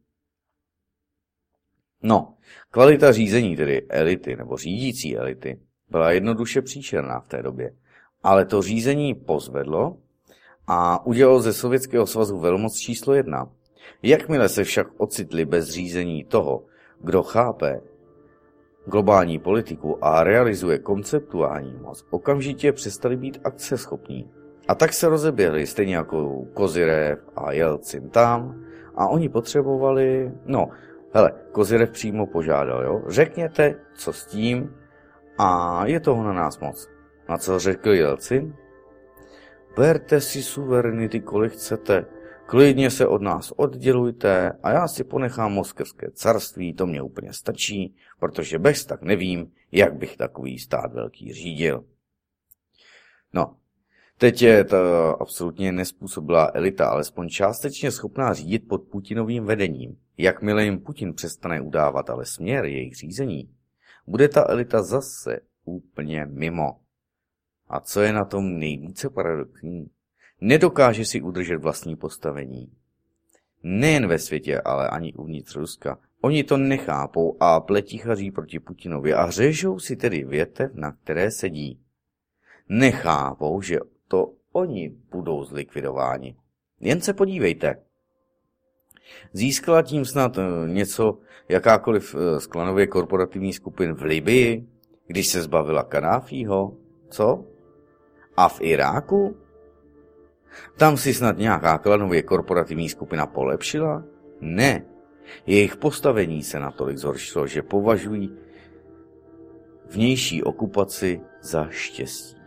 No, kvalita řízení, tedy elity nebo řídící elity, byla jednoduše příšerná v té době. Ale to řízení pozvedlo a udělalo ze Sovětského svazu velmoc číslo jedna. Jakmile se však ocitli bez řízení toho, kdo chápe globální politiku a realizuje konceptuální moc, okamžitě přestali být akceschopní. A tak se rozeběhli stejně jako Kozyrev a Jelcin tam a oni potřebovali, no, hele, Kozyrev přímo požádal, jo, řekněte, co s tím a je toho na nás moc. Na co řekl Jelcin? Berte si suverenity, kolik chcete, klidně se od nás oddělujte a já si ponechám moskevské carství, to mě úplně stačí, protože bez tak nevím, jak bych takový stát velký řídil. No, teď je to absolutně nespůsobilá elita, alespoň částečně schopná řídit pod Putinovým vedením. Jakmile jim Putin přestane udávat ale směr jejich řízení, bude ta elita zase úplně mimo. A co je na tom nejvíce paradoxní? Nedokáže si udržet vlastní postavení. Nejen ve světě, ale ani uvnitř Ruska. Oni to nechápou a pletichaří proti Putinovi a řežou si tedy větev, na které sedí. Nechápou, že to oni budou zlikvidováni. Jen se podívejte. Získala tím snad něco jakákoliv z klanově korporativní skupin v Libii, když se zbavila Kadáfího? Co? A v Iráku? Tam si snad nějaká klanově korporativní skupina polepšila? Ne. Jejich postavení se natolik zhoršilo, že považují vnější okupaci za štěstí.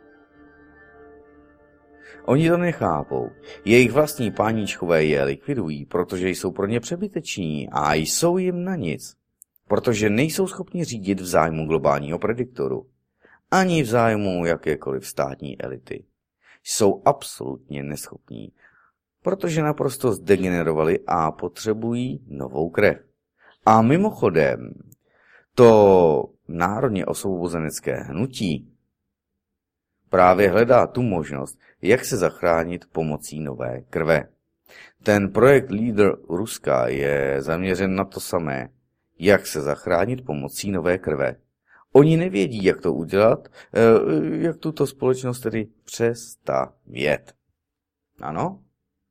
Oni to nechápou. Jejich vlastní páníčkové je likvidují, protože jsou pro ně přebyteční a jsou jim na nic. Protože nejsou schopni řídit v zájmu globálního prediktoru. Ani v zájmu jakékoliv státní elity. Jsou absolutně neschopní, protože naprosto zdegenerovali a potřebují novou krev. A mimochodem, to národně osvobozenecké hnutí právě hledá tu možnost, jak se zachránit pomocí nové krve. Ten projekt Lídr Ruska je zaměřen na to samé, jak se zachránit pomocí nové krve. Oni nevědí, jak to udělat, jak tuto společnost tedy přestavět. Ano?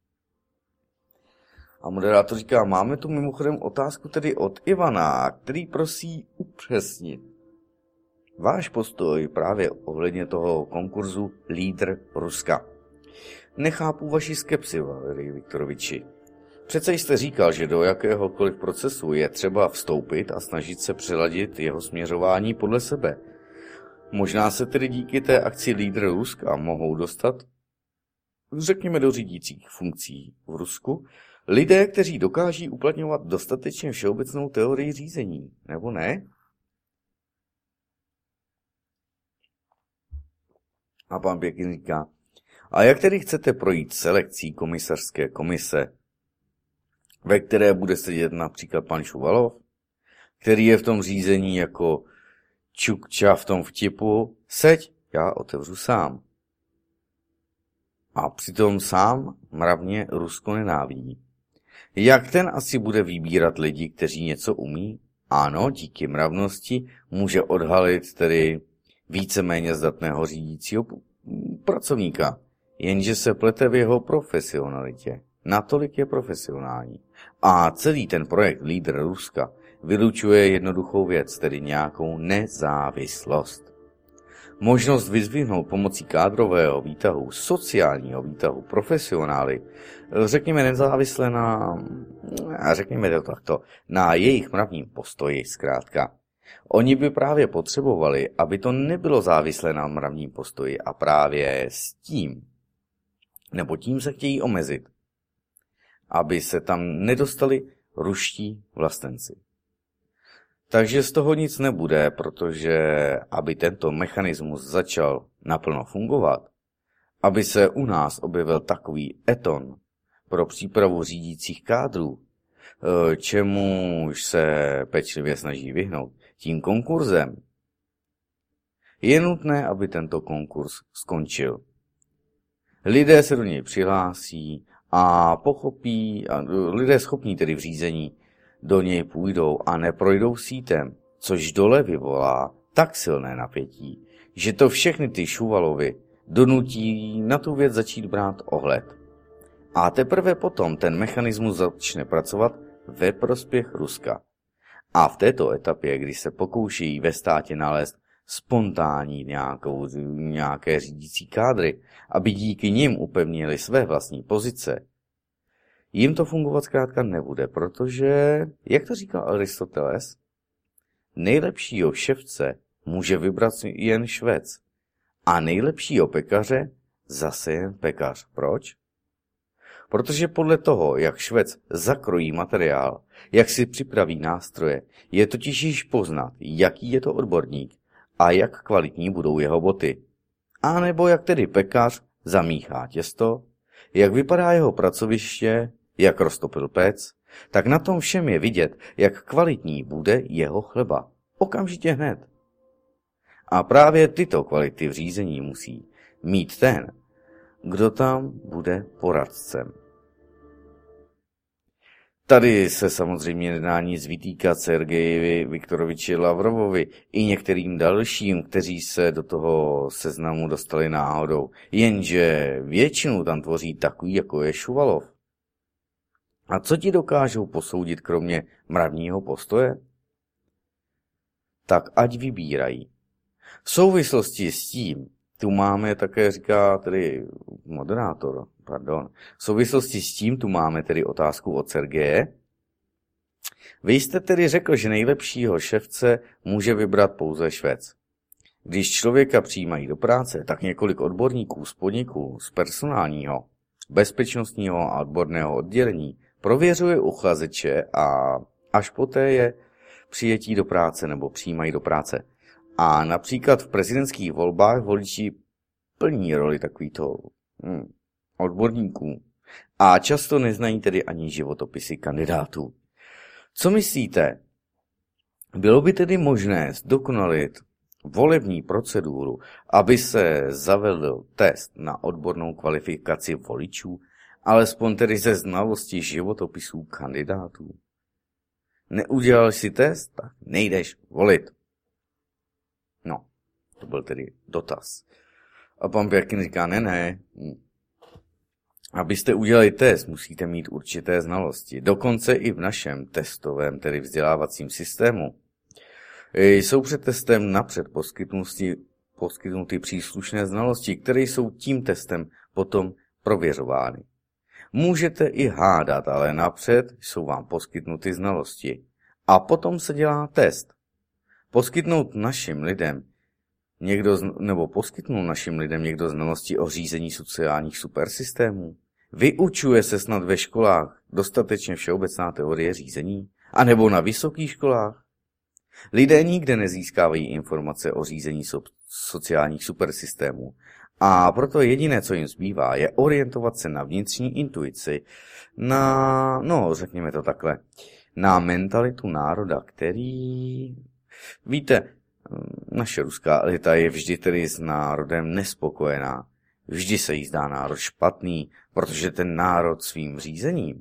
A moderátor říká, máme tu mimochodem otázku tedy od Ivana, který prosí upřesnit váš postoj právě ohledně toho konkurzu Lídr Ruska. Nechápu vaši skepsi, Valerij Viktoroviči. Přece jste říkal, že do jakéhokoliv procesu je třeba vstoupit a snažit se přeladit jeho směřování podle sebe. Možná se tedy díky té akci Lídr Ruska mohou dostat, řekněme, do řídících funkcí v Rusku, lidé, kteří dokáží uplatňovat dostatečně všeobecnou teorii řízení, nebo ne? A pan Pěkin říká, a jak tedy chcete projít selekcí komisařské komise, ve které bude sedět například pan Šuvalov, který je v tom řízení jako Čukča v tom vtipu, seď, já otevřu sám. A přitom sám mravně Rusko nenávidí. Jak ten asi bude vybírat lidi, kteří něco umí? Ano, díky mravnosti může odhalit tedy víceméně zdatného řídícího pracovníka, jenže se plete v jeho profesionalitě. natolik je profesionální. A celý ten projekt Lídr Ruska vylučuje jednoduchou věc, tedy nějakou nezávislost. Možnost vyzvihnout pomocí kádrového výtahu, sociálního výtahu, profesionály, řekněme nezávisle na, řekněme to takto, na jejich mravním postoji zkrátka. Oni by právě potřebovali, aby to nebylo závislé na mravním postoji a právě s tím, nebo tím se chtějí omezit, aby se tam nedostali ruští vlastenci. Takže z toho nic nebude, protože aby tento mechanismus začal naplno fungovat, aby se u nás objevil takový eton pro přípravu řídících kádrů, čemuž se pečlivě snaží vyhnout tím konkurzem, je nutné, aby tento konkurs skončil. Lidé se do něj přihlásí a pochopí, a lidé schopní tedy v řízení do něj půjdou a neprojdou sítem, což dole vyvolá tak silné napětí, že to všechny ty Šuvalovy donutí na tu věc začít brát ohled. A teprve potom ten mechanismus začne pracovat ve prospěch Ruska. A v této etapě, kdy se pokoušejí ve státě nalézt spontánní nějakou, nějaké řídící kádry, aby díky nim upevnili své vlastní pozice, jim to fungovat zkrátka nebude, protože, jak to říkal Aristoteles, nejlepšího ševce může vybrat jen švec a nejlepšího pekaře zase jen pekař. Proč? Protože podle toho, jak švec zakrojí materiál, jak si připraví nástroje, je totiž již poznat, jaký je to odborník a jak kvalitní budou jeho boty. A nebo jak tedy pekař zamíchá těsto, jak vypadá jeho pracoviště, jak roztopil pec, tak na tom všem je vidět, jak kvalitní bude jeho chleba. Okamžitě hned. A právě tyto kvality v řízení musí mít ten, kdo tam bude poradcem. Tady se samozřejmě nedá nic vytýkat Sergeji Viktoroviči Lavrovovi i některým dalším, kteří se do toho seznamu dostali náhodou, jenže většinu tam tvoří takový, jako je Šuvalov. A co ti dokážou posoudit kromě mravního postoje? Tak ať vybírají. V souvislosti s tím, tu máme také, říká tedy moderátor, pardon, v souvislosti s tím tu máme tedy otázku od Sergeje. Vy jste tedy řekl, že nejlepšího ševce může vybrat pouze švec. Když člověka přijímají do práce, tak několik odborníků z podniku, z personálního, bezpečnostního a odborného oddělení prověřuje uchazeče a až poté je přijetí do práce nebo přijímají do práce. A například v prezidentských volbách voliči plní roli takovýchto hmm, odborníků a často neznají tedy ani životopisy kandidátů. Co myslíte? Bylo by tedy možné zdokonalit volební proceduru, aby se zavedl test na odbornou kvalifikaci voličů, alespoň tedy ze znalosti životopisů kandidátů? Neudělal si test? Tak nejdeš volit. No, to byl tedy dotaz. A pan Pěrkin říká, ne, ne, abyste udělali test, musíte mít určité znalosti. Dokonce i v našem testovém, tedy vzdělávacím systému, jsou před testem napřed poskytnuty, poskytnuty příslušné znalosti, které jsou tím testem potom prověřovány. Můžete i hádat, ale napřed jsou vám poskytnuty znalosti. A potom se dělá test. Poskytnout našim lidem někdo, nebo poskytnout našim lidem někdo znalosti o řízení sociálních supersystémů? Vyučuje se snad ve školách dostatečně všeobecná teorie řízení? A nebo na vysokých školách? Lidé nikde nezískávají informace o řízení so- sociálních supersystémů. A proto jediné, co jim zbývá, je orientovat se na vnitřní intuici, na, no, řekněme to takhle, na mentalitu národa, který... Víte, naše ruská elita je vždy tedy s národem nespokojená. Vždy se jí zdá národ špatný, protože ten národ svým řízením,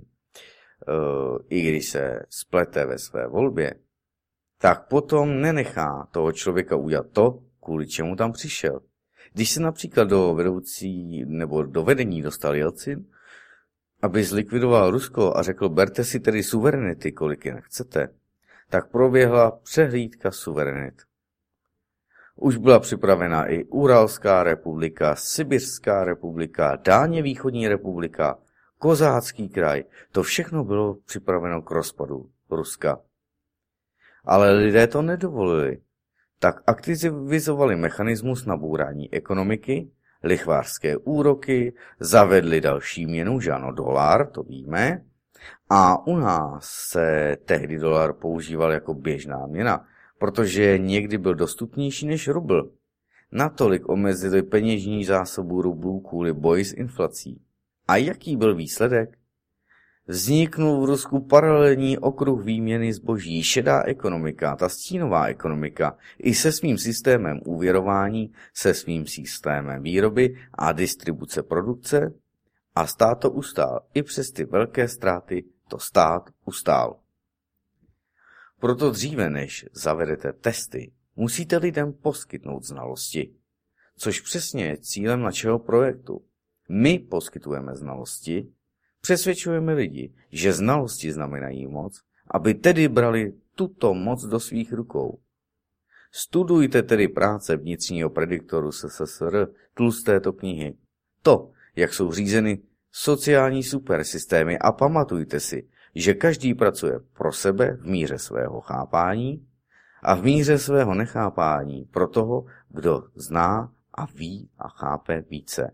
i když se splete ve své volbě, tak potom nenechá toho člověka udělat to, kvůli čemu tam přišel. Když se například do vedoucí nebo do vedení dostal Jelcin, aby zlikvidoval Rusko a řekl, berte si tedy suverenity, kolik jen chcete, tak proběhla přehlídka suverenit. Už byla připravena i Uralská republika, Sibiřská republika, Dálně východní republika, Kozácký kraj. To všechno bylo připraveno k rozpadu Ruska. Ale lidé to nedovolili. Tak aktivizovali mechanismus nabourání ekonomiky, lichvářské úroky, zavedli další měnu, že ano, dolar, to víme, a u nás se tehdy dolar používal jako běžná měna, protože někdy byl dostupnější než rubl. Natolik omezili peněžní zásobu rublů kvůli boji s inflací. A jaký byl výsledek? Vzniknul v Rusku paralelní okruh výměny zboží, šedá ekonomika, ta stínová ekonomika, i se svým systémem úvěrování, se svým systémem výroby a distribuce produkce, a stát to ustál. I přes ty velké ztráty to stát ustál. Proto dříve, než zavedete testy, musíte lidem poskytnout znalosti, což přesně je cílem našeho projektu. My poskytujeme znalosti, přesvědčujeme lidi, že znalosti znamenají moc, aby tedy brali tuto moc do svých rukou. Studujte tedy práce vnitřního prediktoru S S S R plus této knihy. To, jak jsou řízeny sociální supersystémy, a pamatujte si, že každý pracuje pro sebe v míře svého chápání a v míře svého nechápání pro toho, kdo zná a ví a chápe více.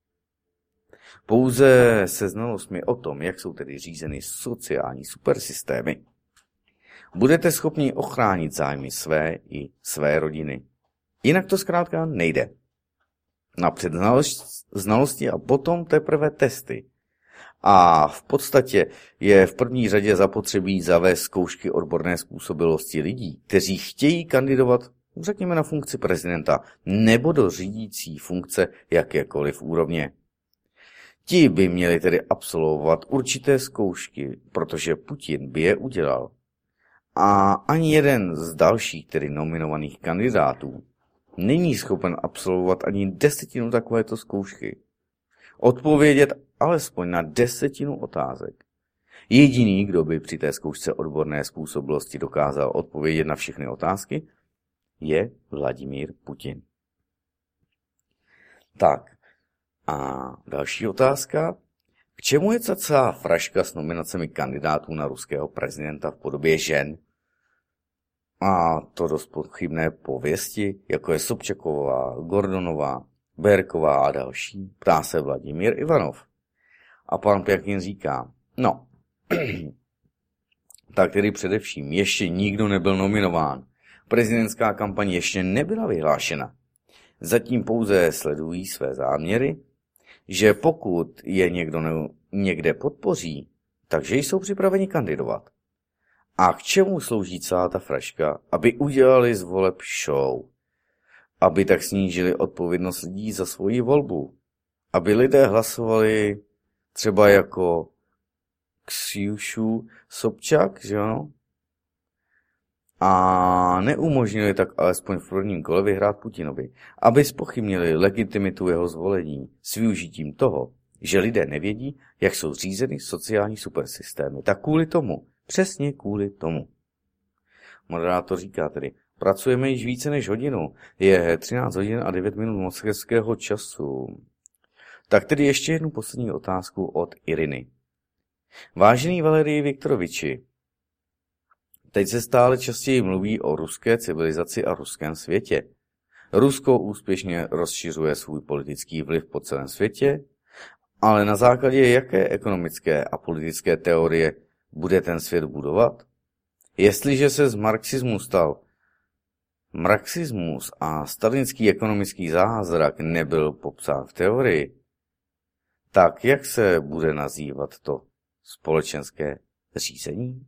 Pouze se znalostmi o tom, jak jsou tedy řízeny sociální supersystémy, budete schopni ochránit zájmy své i své rodiny. Jinak to zkrátka nejde. Napřed znalosti a potom teprve testy. A v podstatě je v první řadě zapotřebí zavést zkoušky odborné způsobilosti lidí, kteří chtějí kandidovat, řekněme, na funkci prezidenta nebo do řídící funkce jakékoliv úrovně. Ti by měli tedy absolvovat určité zkoušky, protože Putin by je udělal. A ani jeden z dalších, tedy nominovaných kandidátů, není schopen absolvovat ani desetinu takovéto zkoušky. Odpovědět alespoň na desetinu otázek. Jediný, kdo by při té zkoušce odborné způsobilosti dokázal odpovědět na všechny otázky, je Vladimír Putin. Tak, a další otázka. K čemu je ta celá fraška s nominacemi kandidátů na ruského prezidenta v podobě žen? A to dost pochybné pověsti, jako je Sobčaková, Gordonová, Berková a další, ptá se Vladimír Ivanov. A pan Pjakin říká, no, tak tedy především ještě nikdo nebyl nominován. Prezidentská kampaň ještě nebyla vyhlášena. Zatím pouze sledují své záměry, že pokud je někdo ne- někde podpoří, takže jsou připraveni kandidovat. A k čemu slouží celá ta fraška? Aby udělali z voleb show. Aby tak snížili odpovědnost lidí za svoji volbu. Aby lidé hlasovali třeba jako Ksyušu Sobčak, že ano? A neumožnili tak alespoň v prvním kole vyhrát Putinovi. Aby zpochybnili legitimitu jeho zvolení s využitím toho, že lidé nevědí, jak jsou řízeny sociální supersystémy. Tak kvůli tomu, přesně kvůli tomu. Moderátor říká tedy, pracujeme již více než hodinu. Je třináct hodin a devět minut moskevského času. Tak tedy ještě jednu poslední otázku od Iriny. Vážený Valerii Viktoroviči, teď se stále častěji mluví o ruské civilizaci a ruském světě. Rusko úspěšně rozšiřuje svůj politický vliv po celém světě, ale na základě jaké ekonomické a politické teorie bude ten svět budovat? Jestliže se z marxismu stal marxismus a stalinský ekonomický zázrak nebyl popsán v teorii, tak jak se bude nazývat to společenské řízení?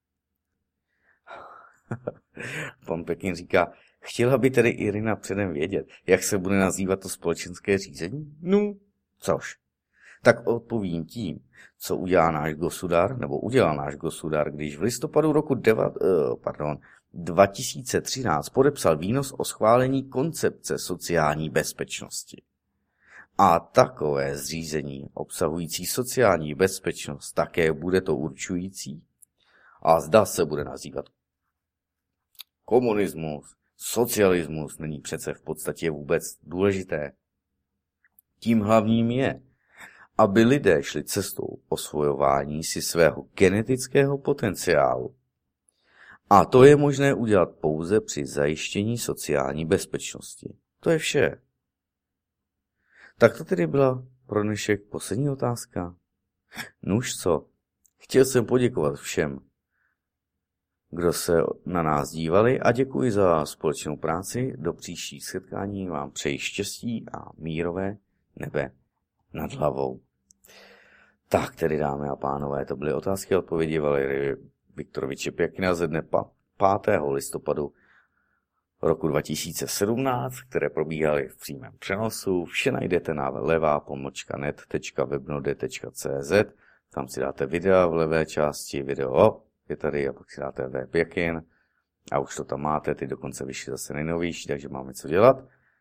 Pan Pekin říká, chtěla by tedy Irina předem vědět, jak se bude nazývat to společenské řízení? No, což? Tak odpovím tím, co udělá náš gosudar, nebo udělal náš gosudar, když v listopadu roku deva, uh, pardon, dva tisíce třináct podepsal výnos o schválení koncepce sociální bezpečnosti. A takové zřízení obsahující sociální bezpečnost také bude to určující? A zda se bude nazývat komunismus, socialismus, není přece v podstatě vůbec důležité. Tím hlavním je, aby lidé šli cestou osvojování si svého genetického potenciálu. A to je možné udělat pouze při zajištění sociální bezpečnosti. To je vše. Tak to tedy byla pro dnešek poslední otázka. Nuž co? Chtěl jsem poděkovat všem, kdo se na nás dívali, a děkuji za společnou práci. Do příštích setkání vám přeji štěstí a mírové nebe nad hlavou. Tak tedy, dámy a pánové, to byly otázky a odpovědi Valerie Viktoroviče Pěkina ze dne pátého listopadu roku dva tisíce sedmnáct, které probíhaly v přímém přenosu. Vše najdete na levá pomlčka net tečka webnode tečka cz. Tam si dáte videa v levé části, video je tady, a pak si dáte V Pěkin a už to tam máte, ty dokonce vyšly zase nejnovější, takže máme co dělat.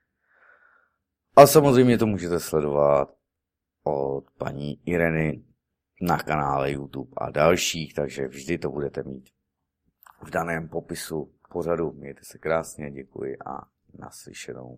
A samozřejmě to můžete sledovat od paní Ireny na kanále YouTube a dalších, takže vždy to budete mít v daném popisu pořadu. Mějte se krásně, děkuji a naslyšenou.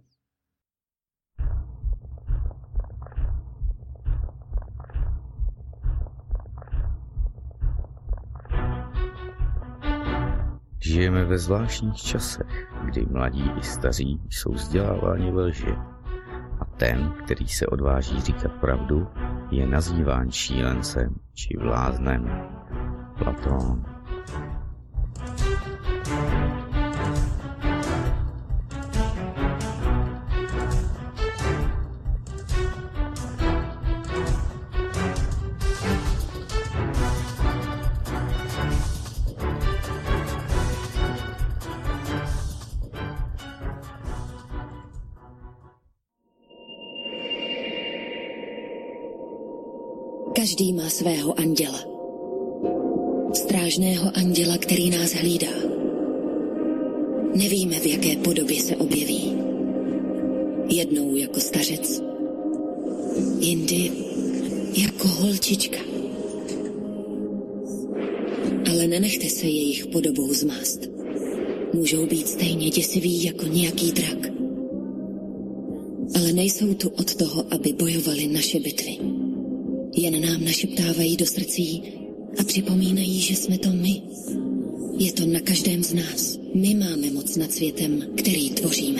Žijeme ve zvláštních časech, kdy mladí i staří jsou vzděláváni ve lži. A ten, který se odváží říkat pravdu, je nazýván šílencem či bláznem. Platón. Každý má svého anděla. Strážného anděla, který nás hlídá. Nevíme, v jaké podobě se objeví. Jednou jako stařec, jindy jako holčička. Ale nenechte se jejich podobou zmást. Můžou být stejně děsiví jako nějaký drak. Ale nejsou tu od toho, aby bojovali naše bitvy. Jen nám našeptávají do srdcí a připomínají, že jsme to my. Je to na každém z nás. My máme moc nad světem, který tvoříme.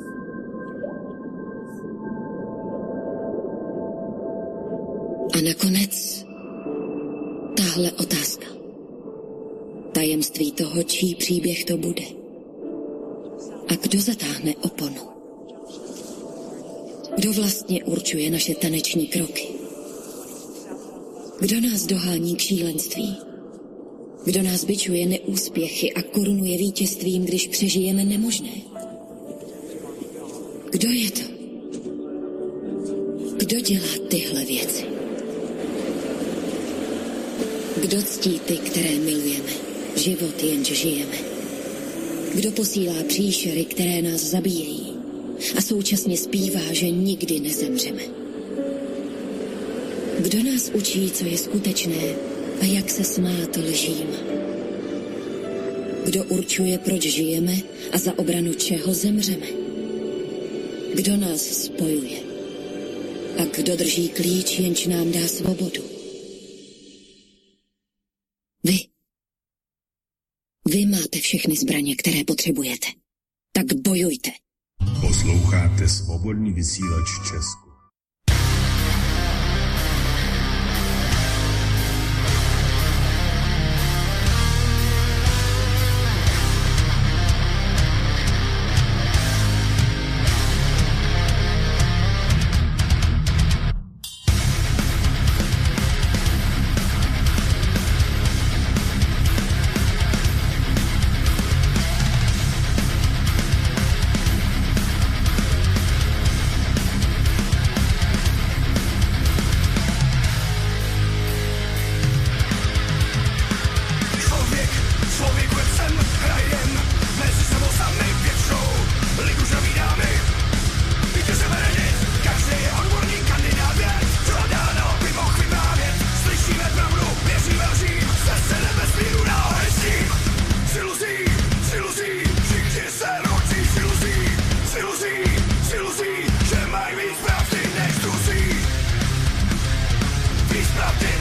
A nakonec tahle otázka. Tajemství toho, čí příběh to bude. A kdo zatáhne oponu? Kdo vlastně určuje naše taneční kroky? Kdo nás dohání k šílenství? Kdo nás bičuje neúspěchy a korunuje vítězstvím, když přežijeme nemožné? Kdo je to? Kdo dělá tyhle věci? Kdo ctí ty, které milujeme? Život jenž žijeme. Kdo posílá příšery, které nás zabíjejí a současně zpívá, že nikdy nezemřeme? Kdo nás učí, co je skutečné a jak se smát lžím? Kdo určuje, proč žijeme a za obranu čeho zemřeme? Kdo nás spojuje? A kdo drží klíč, jenž nám dá svobodu? Vy. Vy máte všechny zbraně, které potřebujete. Tak bojujte. Posloucháte Svobodný vysílač Česko. pravdy.